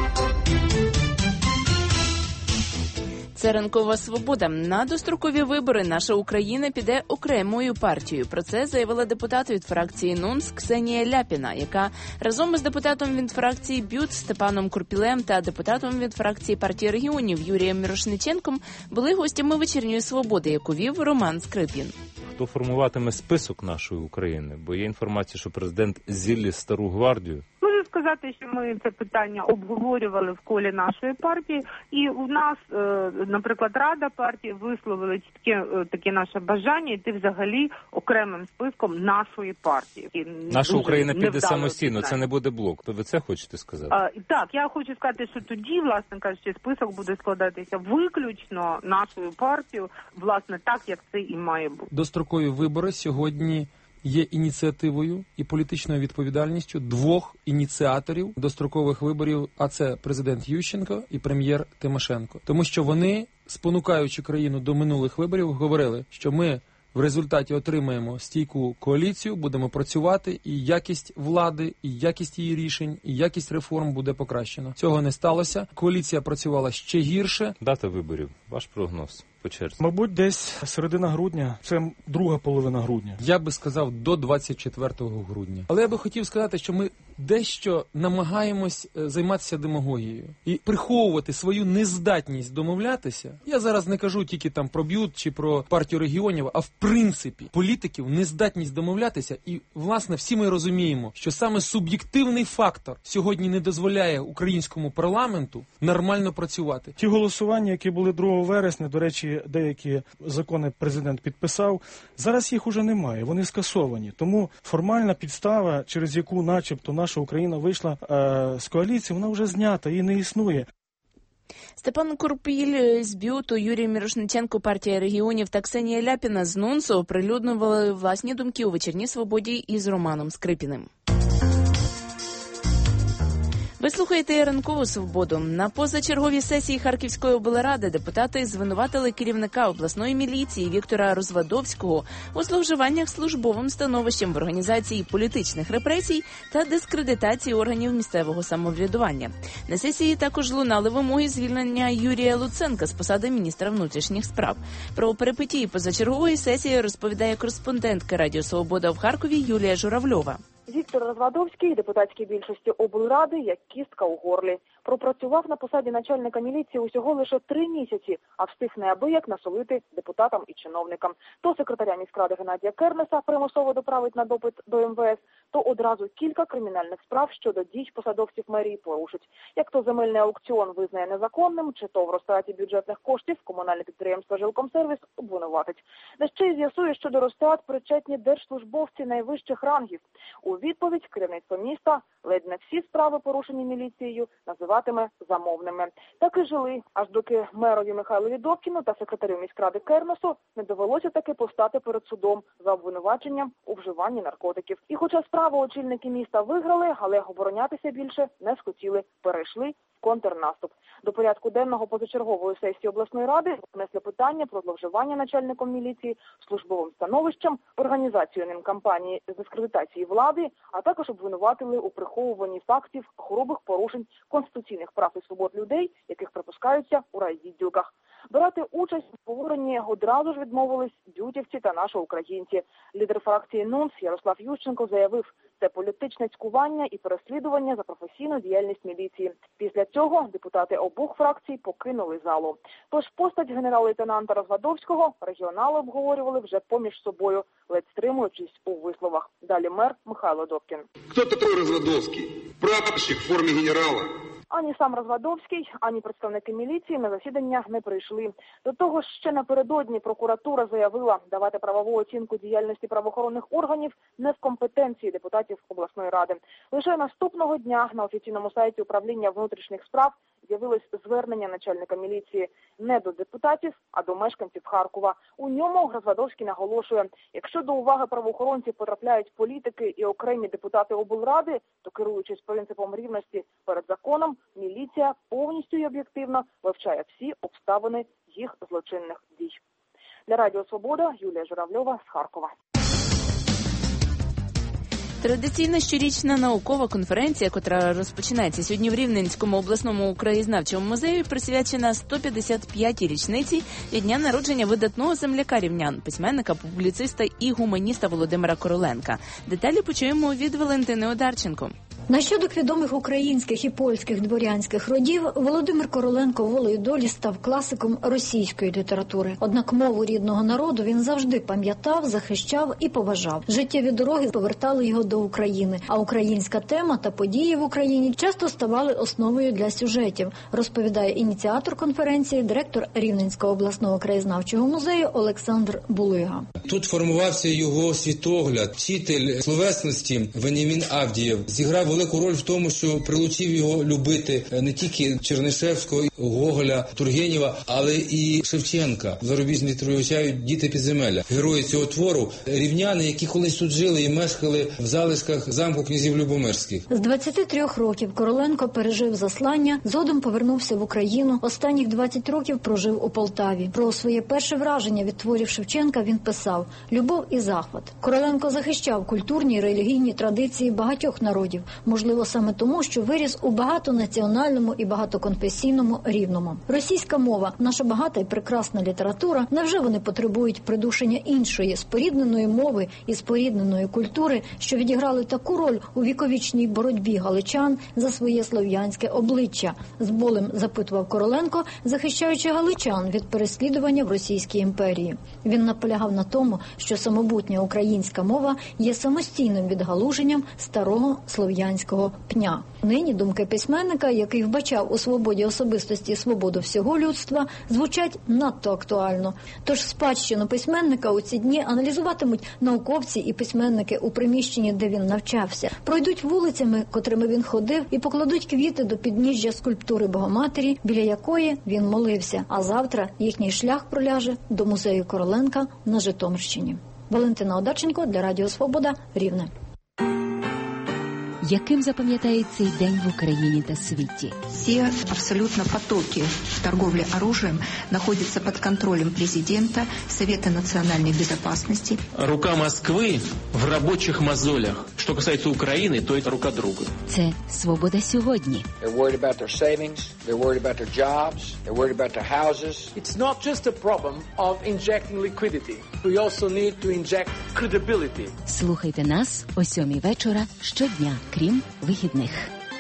Це ранкова свобода. На дострокові вибори наша Україна піде окремою партією. Про це заявила депутат від фракції НУНС Ксенія Ляпіна, яка разом із депутатом від фракції БЮТ Степаном Курпілем та депутатом від фракції партії регіонів Юрієм Мірошниченком були гостями вечірньої свободи, яку вів Роман Скрипін. Хто формуватиме список нашої України? Бо є інформація, що президент зіллє стару гвардію. Можу сказати, що ми це питання обговорювали в колі нашої партії, і у нас, наприклад, Рада партії висловила чітке таке наше бажання йти взагалі окремим списком нашої партії. Наша Україна піде самостійно, це не буде блок. То ви це хочете сказати? А, так, я хочу сказати, що тоді, власне кажучи, список буде складатися виключно нашою партією, власне, так, як це і має бути. Дострокові вибори сьогодні є ініціативою і політичною відповідальністю двох ініціаторів дострокових виборів, а це президент Ющенко і прем'єр Тимошенко. Тому що вони, спонукаючи країну до минулих виборів, говорили, що ми в результаті отримаємо стійку коаліцію, будемо працювати, і якість влади, і якість її рішень, і якість реформ буде покращена. Цього не сталося. Коаліція працювала ще гірше. Дата виборів. Ваш прогноз по черзі? Мабуть, десь середина грудня. Це друга половина грудня. Я би сказав, до двадцять четвертого грудня. Але я би хотів сказати, що ми дещо намагаємось займатися демагогією і приховувати свою нездатність домовлятися. Я зараз не кажу тільки там про БЮТ чи про партію регіонів, а в принципі політиків нездатність домовлятися. І, власне, всі ми розуміємо, що саме суб'єктивний фактор сьогодні не дозволяє українському парламенту нормально працювати. Ті голосування, які були другого вересня, до речі, деякі закони президент підписав, зараз їх уже немає, вони скасовані. Тому формальна підстава, через яку начебто наша Україна вийшла е, з коаліції, вона вже знята і не існує. Степан Курпіль з БЮТу, Юрій Мірошниченко, партія регіонів та Ксенія Ляпіна з НУНСу оприлюднювали власні думки у вечірній свободі із Романом Скрипіним. Ви слухаєте ранкову свободу. На позачерговій сесії Харківської облради депутати звинуватили керівника обласної міліції Віктора Розвадовського у зловживаннях службовим становищем в організації політичних репресій та дискредитації органів місцевого самоврядування. На сесії також лунали вимоги звільнення Юрія Луценка з посади міністра внутрішніх справ. Про перипетії позачергової сесії розповідає кореспондентка Радіо Свобода в Харкові Юлія Журавльова. Віктор Розвадовський, депутатській більшості облради, як кістка у горлі. Пропрацював на посаді начальника міліції усього лише три місяці, а встиг неабияк насолити депутатам і чиновникам. То секретаря міськради Геннадія Кернеса примусово доправить на допит до ем ве ес, то одразу кілька кримінальних справ щодо дій посадовців мерії порушить. Як то земельний аукціон визнає незаконним, чи то в розтраті бюджетних коштів комунальне підприємство «Жилкомсервіс» обвинуватить. Де ще й з'ясує, що до розтрат причетні держслужбовці найвищих рангів. У відповідь керівництво міста ледь не всі справи, порушені міліцією, називатиме замовними. Так і жили, аж доки мерові Михайлові Добкіну та секретарю міськради Кернесу не довелося таки постати перед судом за обвинуваченням у вживанні наркотиків. І хоча справу очільники міста виграли, але оборонятися більше не схотіли, перейшли в контрнаступ. До порядку денного позачергової сесії обласної ради внесли питання про зловживання начальником міліції службовим становищем, організацію ним кампанії з дискредитації влади, а також обвинуватили у приховуванні фактів грубих порушень конституційних прав і свобод людей, яких припускаються у райвідділках. Брати участь в обговоренні одразу ж відмовились бютівці та наші українці. Лідер фракції НУНС Ярослав Ющенко заявив, це політичне цькування і переслідування за професійну діяльність міліції. Після цього депутати обох фракцій покинули залу. Тож постать генерал-лейтенанта Розвадовського регіонали обговорювали вже поміж собою, ледь стримуючись у висловах. Далі мер Михайло Добкін. Хто такий Розвадовський? Прапорщик в формі генерала. Ані сам Розвадовський, ані представники міліції на засідання не прийшли. До того ж, ще напередодні прокуратура заявила, давати правову оцінку діяльності правоохоронних органів не в компетенції депутатів обласної ради. Лише наступного дня на офіційному сайті управління внутрішніх справ з'явилось звернення начальника міліції не до депутатів, а до мешканців Харкова. У ньому Розвадовський наголошує, якщо до уваги правоохоронців потрапляють політики і окремі депутати облради, то керуючись принципом рівності перед законом, міліція повністю і об'єктивно вивчає всі обставини їх злочинних дій. Для Радіо Свобода Юлія Журавльова з Харкова. Традиційна щорічна наукова конференція, котра розпочинається сьогодні в Рівненському обласному краєзнавчому музеї, присвячена сто п'ятдесят п'ятій річниці від дня народження видатного земляка рівнян, письменника, публіциста і гуманіста Володимира Короленка. Деталі почуємо від Валентини Одарченко. Нащадок відомих українських і польських дворянських родів, Володимир Короленко волею долі став класиком російської літератури. Однак мову рідного народу він завжди пам'ятав, захищав і поважав. Життєві дороги повертали його до України, а українська тема та події в Україні часто ставали основою для сюжетів, розповідає ініціатор конференції, директор Рівненського обласного краєзнавчого музею Олександр Булига. Тут формувався його світогляд. Вчитель словесності Венімін Авдієв зіграв велику роль в тому, що прилучив його любити не тільки Чернишевського, Гоголя, Тургенєва, але і Шевченка. В зарубіжній вивчають «Діти підземелля». Герої цього твору – рівняни, які колись тут жили і мешкали в залишках замку князів Любомирських. З двадцяти трьох років Короленко пережив заслання, згодом повернувся в Україну, останніх двадцять років прожив у Полтаві. Про своє перше враження від творів Шевченка він писав «Любов і захват». Короленко захищав культурні і релігійні традиції багатьох народів, можливо, саме тому, що виріс у багатонаціональному і багатоконфесійному Рівному. Російська мова – наша багата і прекрасна література. Невже вони потребують придушення іншої, спорідненої мови і спорідненої культури, що відіграли таку роль у віковічній боротьбі галичан за своє слов'янське обличчя? З болем запитував Короленко, захищаючи галичан від переслідування в Російській імперії. Він наполягав на тому, що самобутня українська мова є самостійним відгалуженням старого слов'янського пня. Нині думки письменника, який вбачав у свободі особистості свободу всього людства, звучать надто актуально. Тож спадщину письменника у ці дні аналізуватимуть науковці і письменники у приміщенні, де він навчався. Пройдуть вулицями, котрими він ходив, і покладуть квіти до підніжжя скульптури Богоматері, біля якої він молився. А завтра їхній шлях проляже до музею Короленка на Житомирщині. Валентина Одарченко для Радіо Свобода, Рівне. Яким запам'ятає цей день в Україні та світі? Все абсолютно потоки торговли оружием находятся под контролем президента, Совета национальной безопасности. Рука Москвы в рабочих мозолях. Что касается Украины, то это рука друга. Це «Свобода сьогодні». They're worried about their savings, they're worried about their jobs, they're worried about their houses. It's not just a problem of injecting liquidity. We also need to inject credibility. Слухайте нас о сьомій вечора щодня, крім вихідних.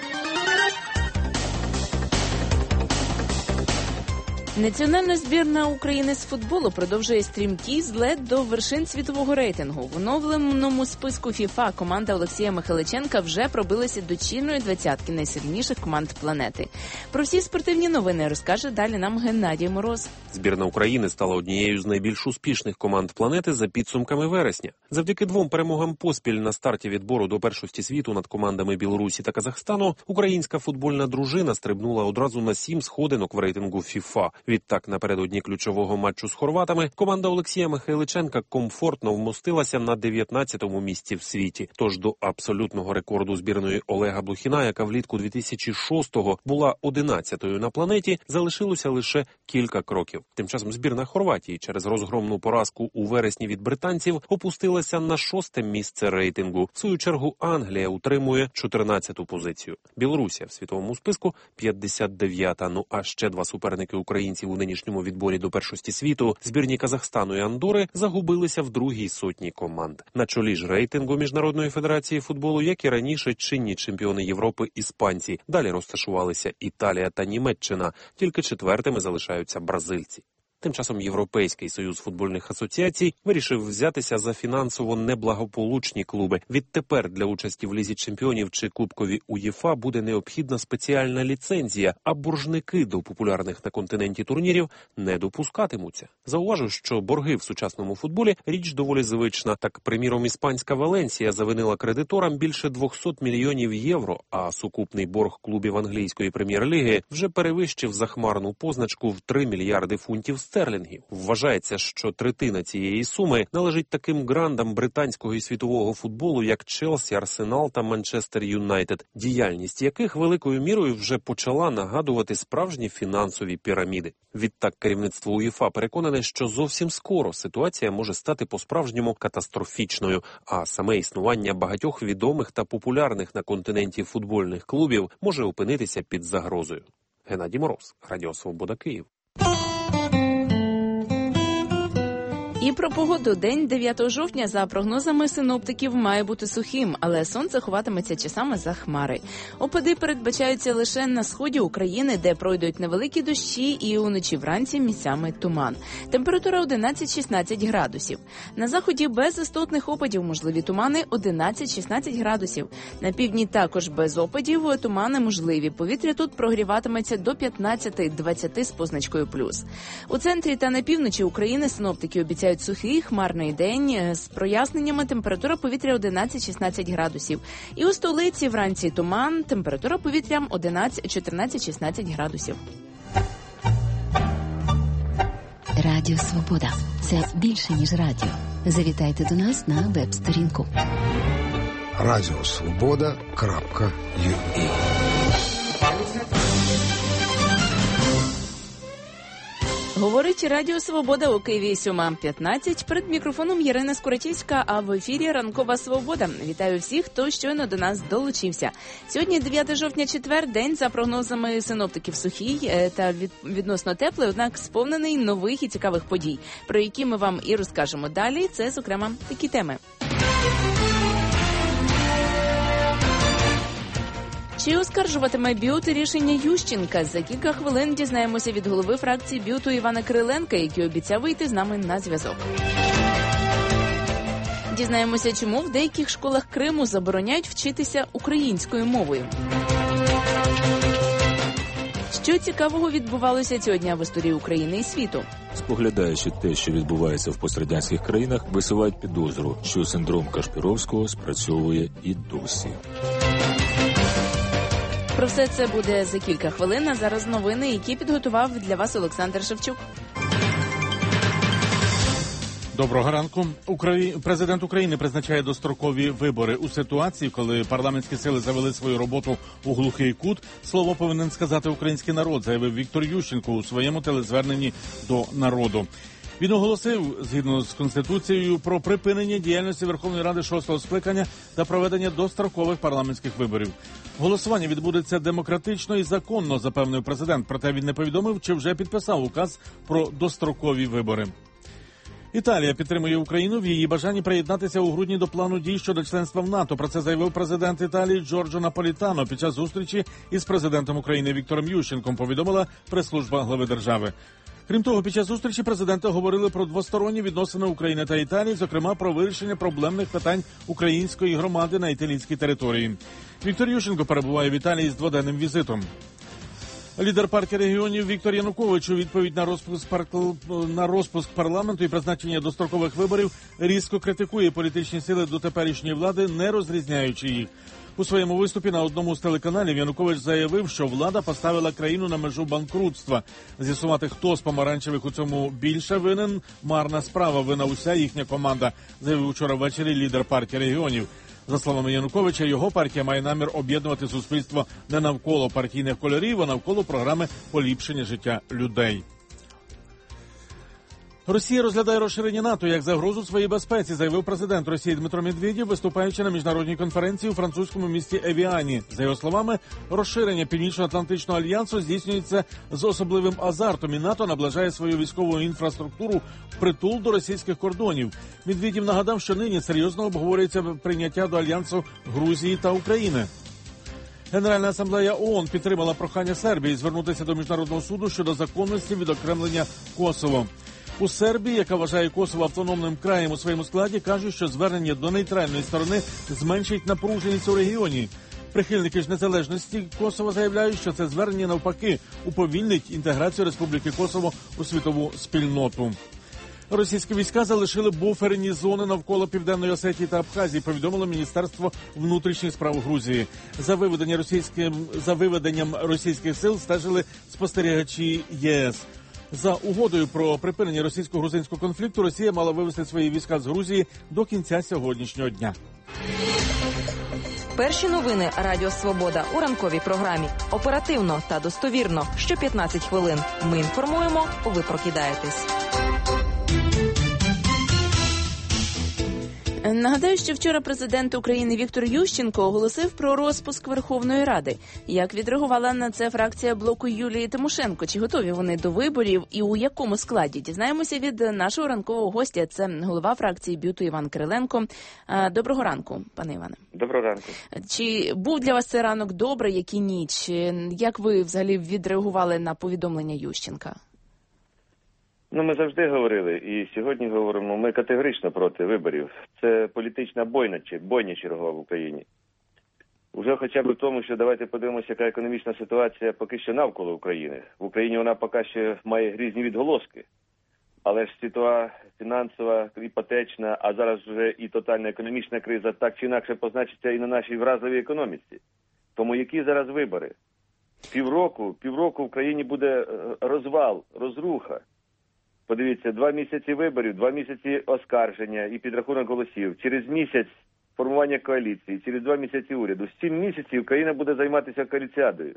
Національна збірна України з футболу продовжує стрімкий злет до вершин світового рейтингу. В оновленому списку ФІФА команда Олексія Михайличенка вже пробилася до чільної двадцятки найсильніших команд планети. Про всі спортивні новини розкаже далі нам Геннадій Мороз. Збірна України стала однією з найбільш успішних команд планети за підсумками вересня. Завдяки двом перемогам поспіль на старті відбору до першості світу над командами Білорусі та Казахстану, українська футбольна дружина стрибнула одразу на сім сходинок в рейтингу ФІФА. Відтак, напередодні ключового матчу з хорватами, команда Олексія Михайличенка комфортно вмостилася на дев'ятнадцятому місці в світі. Тож до абсолютного рекорду збірної Олега Блохіна, яка влітку дві тисячі шостого була одинадцятою на планеті, залишилося лише кілька кроків. Тим часом збірна Хорватії через розгромну поразку у вересні від британців опустилася на шосте місце рейтингу. В свою чергу Англія утримує чотирнадцяту позицію. Білорусія в світовому списку п'ятдесят дев'ята. Ну а ще два суперники українців у нинішньому відборі до першості світу, збірні Казахстану і Андори, загубилися в другій сотні команд. На чолі ж рейтингу Міжнародної федерації футболу, як і раніше, чинні чемпіони Європи іспанці. Далі розташувалися Італія та Німеччина. Тільки четвертими залишаються бразильці. Тим часом Європейський союз футбольних асоціацій вирішив взятися за фінансово неблагополучні клуби. Відтепер для участі в Лізі чемпіонів чи Кубкові УЄФА буде необхідна спеціальна ліцензія, а боржники до популярних на континенті турнірів не допускатимуться. Зауважу, що борги в сучасному футболі – річ доволі звична. Так, приміром, іспанська Валенсія завинила кредиторам більше двісті мільйонів євро, а сукупний борг клубів англійської прем'єр-ліги вже перевищив захмарну позначку в три мільярди фунтів стерлінгів. стерлінгів. Вважається, що третина цієї суми належить таким грандам британського і світового футболу, як Челсі, Арсенал та Манчестер Юнайтед, діяльність яких великою мірою вже почала нагадувати справжні фінансові піраміди. Відтак керівництво УЄФА переконане, що зовсім скоро ситуація може стати по-справжньому катастрофічною, а саме існування багатьох відомих та популярних на континенті футбольних клубів може опинитися під загрозою. Геннадій Мороз, Радіо Свобода, Київ. І про погоду. День дев'ятого жовтня, за прогнозами синоптиків, має бути сухим, але сонце ховатиметься часами за хмари. Опади передбачаються лише на сході України, де пройдуть невеликі дощі і уночі вранці місцями туман. Температура одинадцять-шістнадцять градусів. На заході без істотних опадів можливі тумани одинадцять-шістнадцять градусів. На півдні також без опадів, тумани можливі. Повітря тут прогріватиметься до п'ятнадцять-двадцять з позначкою плюс. У центрі та на півночі України синоптики обіцяють сухий, хмарний день з проясненнями, температура повітря одинадцять-шістнадцять градусів. І у столиці вранці туман, температура повітря одинадцять-чотирнадцять-шістнадцять градусів. Радіо Свобода. Це більше, ніж радіо. Завітайте до нас на веб-сторінку. радіо свобода крапка ю а. Говорить Радіо Свобода у Києві, сьома п'ятнадцять. Перед мікрофоном Ірина Скоротівська, а в ефірі Ранкова Свобода. Вітаю всіх, хто щойно до нас долучився. Сьогодні дев'ятого жовтня, четвер, день, за прогнозами синоптиків, сухий та від, відносно теплий, однак сповнений нових і цікавих подій, про які ми вам і розкажемо далі. Це, зокрема, такі теми. Чи оскаржуватиме БЮТ рішення Ющенка? За кілька хвилин дізнаємося від голови фракції БЮТу Івана Кириленка, який обіцяв вийти з нами на зв'язок. Дізнаємося, чому в деяких школах Криму забороняють вчитися українською мовою. Що цікавого відбувалося цього дня в історії України і світу? Споглядаючи те, що відбувається в пострадянських країнах, висувають підозру, що синдром Кашпіровського спрацьовує і досі. Про все це буде за кілька хвилин, а зараз новини, які підготував для вас Олександр Шевчук. Доброго ранку. Украї... Президент України призначає дострокові вибори. У ситуації, коли парламентські сили завели свою роботу у глухий кут, слово повинен сказати український народ, заявив Віктор Ющенко у своєму телезверненні до народу. Він оголосив, згідно з Конституцією, про припинення діяльності Верховної Ради шостого скликання та проведення дострокових парламентських виборів. Голосування відбудеться демократично і законно, запевнив президент, проте він не повідомив, чи вже підписав указ про дострокові вибори. Італія підтримує Україну в її бажанні приєднатися у грудні до плану дій щодо членства в НАТО. Про це заявив президент Італії Джорджо Наполітано під час зустрічі із президентом України Віктором Ющенком, повідомила прес-служба глави держави. Крім того, під час зустрічі президенти говорили про двосторонні відносини України та Італії, зокрема про вирішення проблемних питань української громади на італійській території. Віктор Ющенко перебуває в Італії з дводенним візитом. Лідер партії регіонів Віктор Янукович у відповідь на розпуск, на розпуск парламенту і призначення дострокових виборів різко критикує політичні сили дотеперішньої влади, не розрізняючи їх. У своєму виступі на одному з телеканалів Янукович заявив, що влада поставила країну на межу банкрутства. З'ясувати, хто з помаранчевих у цьому більше винен – марна справа, вина уся їхня команда, заявив вчора ввечері лідер партії регіонів. За словами Януковича, його партія має намір об'єднувати суспільство не навколо партійних кольорів, а навколо програми поліпшення життя людей. Росія розглядає розширення НАТО як загрозу своїй безпеці, заявив президент Росії Дмитро Медведєв, виступаючи на міжнародній конференції у французькому місті Евіані. За його словами, розширення Північно-Атлантичного альянсу здійснюється з особливим азартом, і НАТО наближає свою військову інфраструктуру впритул до російських кордонів. Медведєв нагадав, що нині серйозно обговорюється прийняття до альянсу Грузії та України. Генеральна асамблея ООН підтримала прохання Сербії звернутися до Міжнародного суду щодо законності відокремлення Косово. У Сербії, яка вважає Косово автономним краєм у своєму складі, кажуть, що звернення до нейтральної сторони зменшить напруженість у регіоні. Прихильники ж незалежності Косово заявляють, що це звернення навпаки уповільнить інтеграцію Республіки Косово у світову спільноту. Російські війська залишили буферні зони навколо Південної Осетії та Абхазії, повідомило Міністерство внутрішніх справ Грузії. За виведення російським за виведенням російських сил стежили спостерігачі ЄС. За угодою про припинення російсько-грузинського конфлікту Росія мала вивести свої війська з Грузії до кінця сьогоднішнього дня. Перші новини Радіо Свобода у ранковій програмі. Оперативно та достовірно. Що п'ятнадцять хвилин. Ми інформуємо, ви прокидаєтесь. Нагадаю, що вчора президент України Віктор Ющенко оголосив про розпуск Верховної Ради. Як відреагувала на це фракція блоку Юлії Тимошенко? Чи готові вони до виборів і у якому складі? Дізнаємося від нашого ранкового гостя. Це голова фракції БЮТу Іван Кириленко. Доброго ранку, пане Іване. Доброго ранку. Чи був для вас цей ранок добрий, як і ніч? Як ви взагалі відреагували на повідомлення Ющенка? Ну, ми завжди говорили, і сьогодні говоримо, ми категорично проти виборів. Це політична бойня, бойня чергова в Україні. Уже хоча б в тому, що давайте подивимося, яка економічна ситуація поки що навколо України. В Україні вона поки що має різні відголоски. Але ж світова, фінансова, іпотечна, а зараз вже і тотальна економічна криза так чи інакше позначиться і на нашій вразливій економіці. Тому які зараз вибори? Півроку, півроку в Україні буде розвал, розруха. Подивіться, два місяці виборів, два місяці оскарження і підрахунок голосів. Через місяць формування коаліції, через два місяці уряду. Сім місяців Україна буде займатися коаліціадою.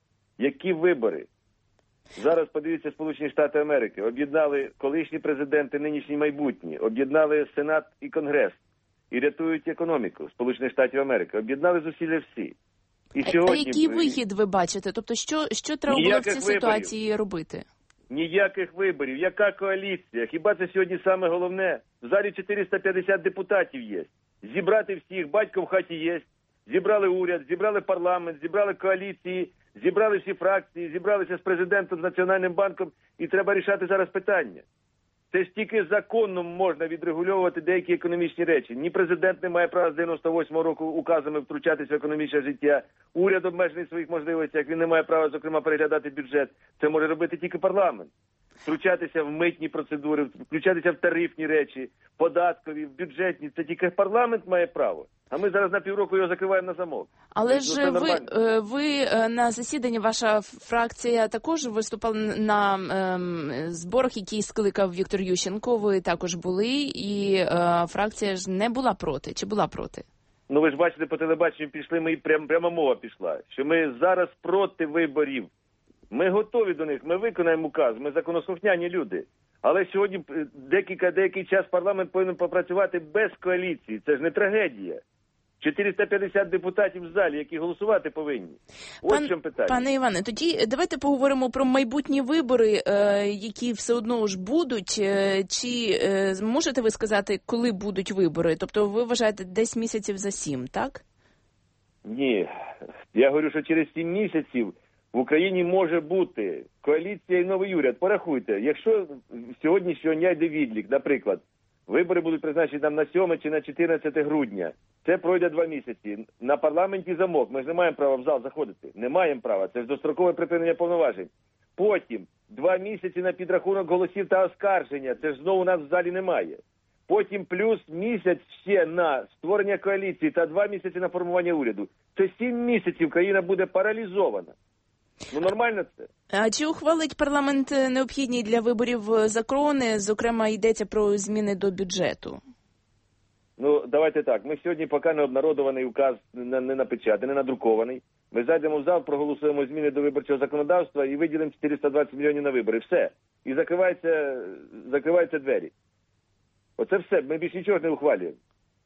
Які вибори? Зараз, подивіться, Сполучені Штати Америки об'єднали колишні президенти, нинішні майбутні, об'єднали Сенат і Конгрес і рятують економіку Сполучених Штатів Америки. Об'єднали зусилля всі. І сьогодні... А який вихід ви бачите? Тобто, що, що треба було в цій ситуації виборів. робити? Ніяких виборів. Яка коаліція? Хіба це сьогодні саме головне? В залі чотириста п'ятдесят депутатів є. Зібрати всіх, батько в хаті є. Зібрали уряд, зібрали парламент, зібрали коаліції, зібрали всі фракції, зібралися з президентом, з Національним банком. І треба рішати зараз питання. Це ж тільки законно можна відрегульовувати деякі економічні речі. Ні президент не має права з дев'яносто восьмого року указами втручатися в економічне життя. Уряд обмежений в своїх можливостях, він не має права, зокрема, переглядати бюджет. Це може робити тільки парламент. Втручатися в митні процедури, включатися в тарифні речі, податкові, в бюджетні. Це тільки парламент має право. А ми зараз на півроку його закриваємо на замок. Але ж ви, ви на засіданні, ваша фракція також виступала на ем, зборах, які скликав Віктор Ющенко. Ви також були, і е, фракція ж не була проти. Чи була проти? Ну ви ж бачите, по телебаченню пішли, ми прям, прямо мова пішла, що ми зараз проти виборів. Ми готові до них, ми виконаємо указ, ми законослухняні люди. Але сьогодні декілька, деякий час парламент повинен попрацювати без коаліції. Це ж не трагедія. чотириста п'ятдесят депутатів в залі, які голосувати повинні. Ось Пан, в чому питання. Пане Іване, тоді давайте поговоримо про майбутні вибори, е, які все одно ж будуть. Е, чи е, можете ви сказати, коли будуть вибори? Тобто ви вважаєте десь місяців за сім, так? Ні. Я говорю, що через сім місяців в Україні може бути коаліція і новий уряд. Порахуйте, якщо сьогоднішнього дня йде відлік, наприклад, вибори будуть призначені там на сьоме чи на чотирнадцяте грудня. Це пройде два місяці. На парламенті замок. Ми ж не маємо права в зал заходити. Не маємо права. Це ж дострокове припинення повноважень. Потім два місяці на підрахунок голосів та оскарження. Це ж знову нас в залі немає. Потім плюс місяць ще на створення коаліції та два місяці на формування уряду. Це сім місяців країна буде паралізована. Ну, нормально це. А чи ухвалить парламент необхідні для виборів закони? Зокрема, йдеться про зміни до бюджету. Ну, давайте так. Ми сьогодні, поки не обнародований указ, не, не напечатаний, не надрукований. Ми зайдемо в зал, проголосуємо зміни до виборчого законодавства і виділимо чотириста двадцять мільйонів на вибори. Все. І закриваються, закриваються двері. Оце все. Ми більше нічого не ухвалюємо.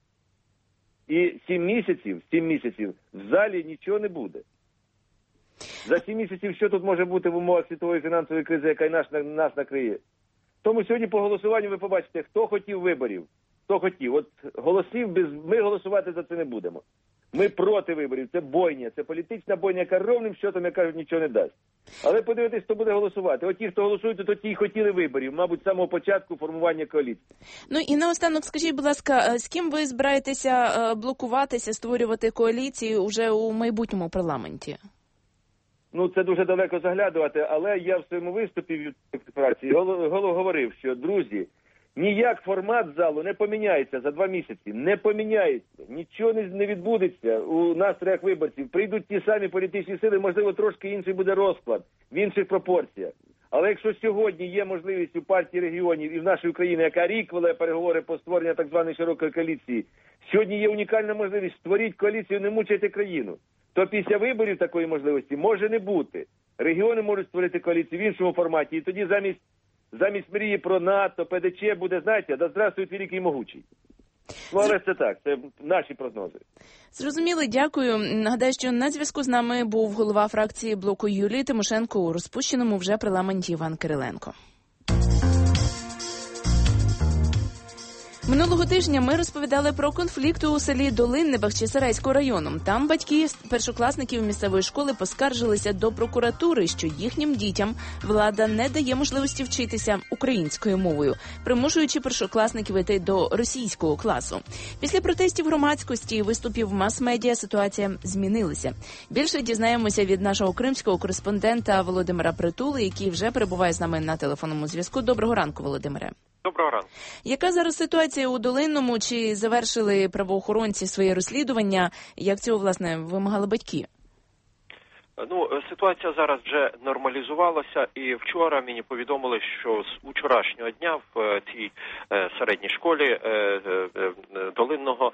І сім місяців, сім місяців в залі нічого не буде. За сім місяців що тут може бути в умовах світової фінансової кризи, яка й нас, нас накриє? Тому сьогодні по голосуванню ви побачите, хто хотів виборів, хто хотів. От голосів, без... ми голосувати за це не будемо. Ми проти виборів, це бойня, це політична бойня, яка ровним счетом, як кажуть, нічого не дасть. Але подивитись, хто буде голосувати. От ті, хто голосують, то ті й хотіли виборів, мабуть, з самого початку формування коаліції. Ну і наостанок, скажіть, будь ласка, з ким ви збираєтеся блокуватися, створювати коаліцію уже у майбутньому парламенті? Ну, це дуже далеко заглядувати, але я в своєму виступі в фракції говорив, що, друзі, ніяк формат залу не поміняється за два місяці. Не поміняється. Нічого не відбудеться у настроях виборців. Прийдуть ті самі політичні сили, можливо, трошки інший буде розклад, в інших пропорціях. Але якщо сьогодні є можливість у партії регіонів і в нашій Україні, яка рік веде переговори по створенню так званої широкої коаліції, сьогодні є унікальна можливість створити коаліцію, не мучити країну, то після виборів такої можливості може не бути. Регіони можуть створити коаліцію в іншому форматі, і тоді замість, замість мрії про НАТО, ПДЧ буде, знаєте, да здравствують великий і могучий. Ну, але це так, це наші прогнози. Зрозуміло, дякую. Нагадаю, що на зв'язку з нами був голова фракції блоку Юлії Тимошенко у розпущеному вже парламенті Іван Кириленко. Минулого тижня ми розповідали про конфлікт у селі Долинне Бахчисарайського району. Там батьки першокласників місцевої школи поскаржилися до прокуратури, що їхнім дітям влада не дає можливості вчитися українською мовою, примушуючи першокласників йти до російського класу. Після протестів громадськості і виступів мас-медіа ситуація змінилася. Більше дізнаємося від нашого кримського кореспондента Володимира Притули, який вже перебуває з нами на телефонному зв'язку. Доброго ранку, Володимире. Доброго ранку. Яка зараз ситуація у Долинному? Чи завершили правоохоронці своє розслідування? Як цього, власне, вимагали батьки? Ну, ситуація зараз вже нормалізувалася, і вчора мені повідомили, що з вчорашнього дня в цій середній школі Долинного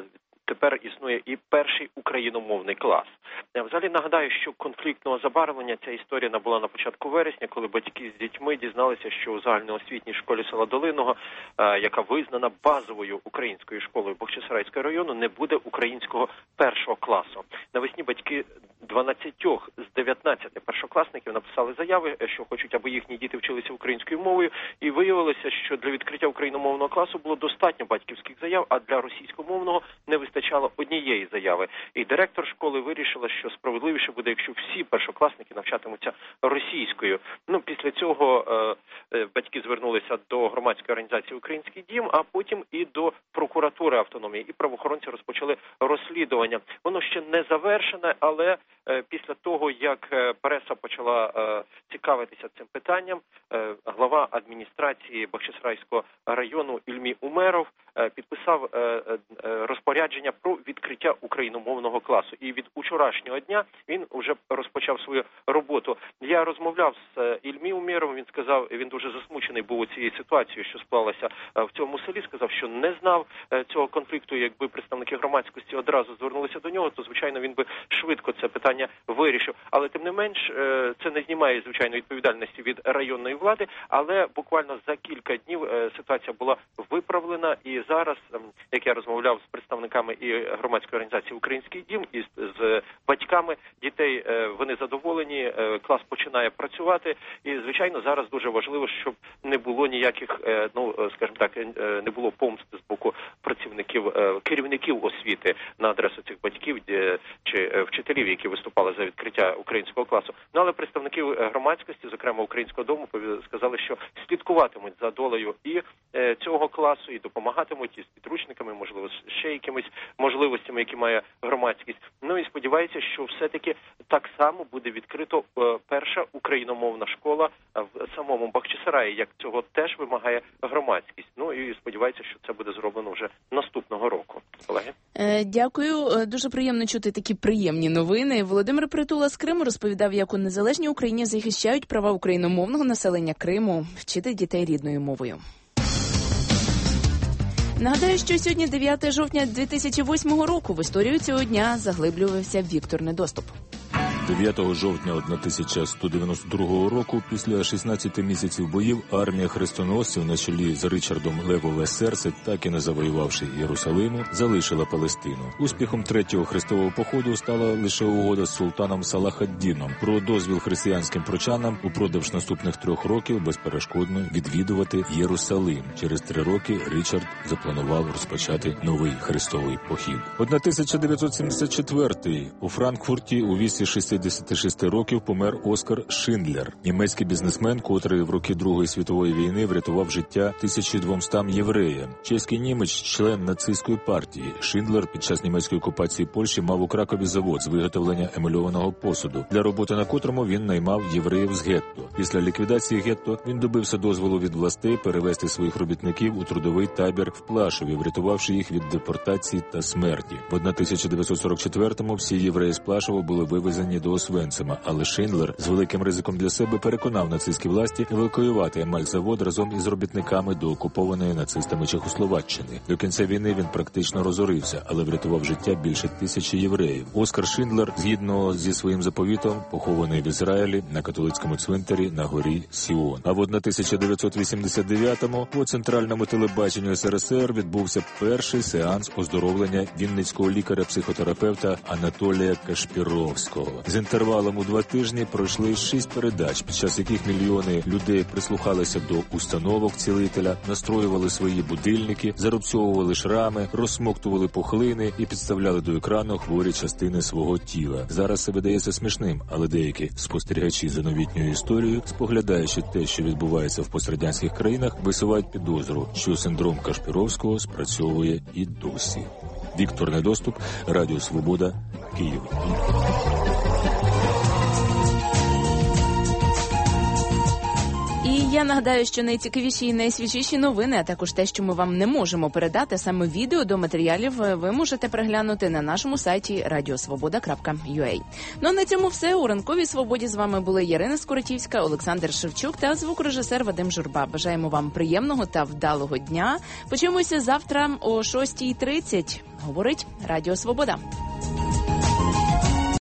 тепер існує і перший україномовний клас. Взагалі нагадаю, що конфліктного забарвлення ця історія набула на початку вересня, коли батьки з дітьми дізналися, що у загальноосвітній школі села Долинного, яка визнана базовою українською школою Бахчисарайського району, не буде українського першого класу. Навесні батьки дванадцятьох з дев'ятнадцяти першокласників написали заяви, що хочуть, аби їхні діти вчилися українською мовою, і виявилося, що для відкриття україномовного класу було достатньо батьківських заяв, а для російськомовного не вистачало однієї заяви. І директор школи вирішила, що справедливіше буде, якщо всі першокласники навчатимуться російською. Ну, після цього е, батьки звернулися до громадської організації «Український дім», а потім і до прокуратури автономії. І правоохоронці розпочали розслідування. Воно ще не завершене, але е, після того, як е, преса почала е, цікавитися цим питанням, е, глава адміністрації Бахчисарайського району Ільмі Умеров е, підписав е, е, розпорядження про відкриття україномовного класу. І від вчорашнього дня він вже розпочав свою роботу. Я розмовляв з Ільмі Умеровим, він сказав, він дуже засмучений був цією ситуацією, що склалася в цьому селі, сказав, що не знав цього конфлікту. Якби представники громадськості одразу звернулися до нього, то, звичайно, він би швидко це питання вирішив. Але, тим не менш, це не знімає, звичайно, відповідальності від районної влади, але буквально за кілька днів ситуація була виправлена, і зараз, як я розмовляв з представниками і громадської організації «Український дім», і з батьками дітей, вони задоволені, клас починає працювати, і, звичайно, зараз дуже важливо, щоб не було ніяких, ну, скажімо так, не було помсти з боку працівників, керівників освіти на адресу цих батьків чи вчителів, які виступали за відкриття українського класу. Ну, але представники громадськості, зокрема Українського дому, сказали, що слідкуватимуть за долею і цього класу, і допомагатимуть із підручниками, можливо, ще якимись можливостями, які має громадськість. Ну і сподіваюся, що все-таки так само буде відкрито е, перша україномовна школа в самому Бахчисараї, як цього теж вимагає громадськість. Ну і сподіваюся, що це буде зроблено вже наступного року. Колеги? Е, дякую. Дуже приємно чути такі приємні новини. Володимир Притула з Криму розповідав, як у незалежній Україні захищають права україномовного населення Криму вчити дітей рідною мовою. Нагадаю, що сьогодні дев'яте жовтня дві тисячі восьмого року в історію цього дня заглиблювався Віктор Недоступ. дев'ятого жовтня тисяча сто дев'яносто другого року, після шістнадцяти місяців боїв, армія хрестоносців на чолі з Ричардом Левове Серце, так і не завоювавши Єрусалиму, залишила Палестину. Успіхом третього хрестового походу стала лише угода з султаном Салах-ад-Діном про дозвіл християнським прочанам упродовж наступних трьох років безперешкодно відвідувати Єрусалим. Через три роки Ричард запланував розпочати новий хрестовий похід. тисяча дев'ятсот сімдесят четвертий. У Франкфурті у віці шістдесят шести років помер Оскар Шиндлер, німецький бізнесмен, котрий в роки Другої світової війни врятував життя тисячі двомстам євреям. Чеський німець, член нацистської партії. Шиндлер під час німецької окупації Польщі мав у Кракові завод з виготовлення емальованого посуду, для роботи на котрому він наймав євреїв з гетто. Після ліквідації гетто він добився дозволу від властей перевести своїх робітників у трудовий табір в Плашові, врятувавши їх від депортації та смерті. В тисяча дев'ятсот сорок четвертому всі євреї з Плашова були вивезені до до Освенцима, але Шиндлер з великим ризиком для себе переконав нацистські власті евакуювати емальзавод разом із робітниками до окупованої нацистами Чехословаччини. До кінця війни він практично розорився, але врятував життя більше тисячі євреїв. Оскар Шиндлер, згідно зі своїм заповітом, похований в Ізраїлі на католицькому цвинтарі на горі Сіон. А в тисяча дев'ятсот вісімдесят дев'ятому по центральному телебаченню ес ер ес ер відбувся перший сеанс оздоровлення вінницького лікаря-психотерапевта Анатолія Кашпіровського. З інтервалом у два тижні пройшли шість передач, під час яких мільйони людей прислухалися до установок цілителя, настроювали свої будильники, зарубцьовували шрами, розсмоктували пухлини і підставляли до екрану хворі частини свого тіла. Зараз це видається смішним, але деякі спостерігачі за новітньою історією, споглядаючи те, що відбувається в пострадянських країнах, висувають підозру, що синдром Кашпіровського спрацьовує і досі. Віктор Недоступ, Радіо Свобода, Київ. І я нагадаю, що найцікавіші і найсвіжіші новини, а також те, що ми вам не можемо передати, саме відео до матеріалів, ви можете переглянути на нашому сайті радіосвобода крапка ю а. Ну а на цьому все. У ранковій свободі з вами були Ярина Скоротівська, Олександр Шевчук та звукорежисер Вадим Журба. Бажаємо вам приємного та вдалого дня. Почуємося завтра о шостій тридцять. Говорить Радіо Свобода.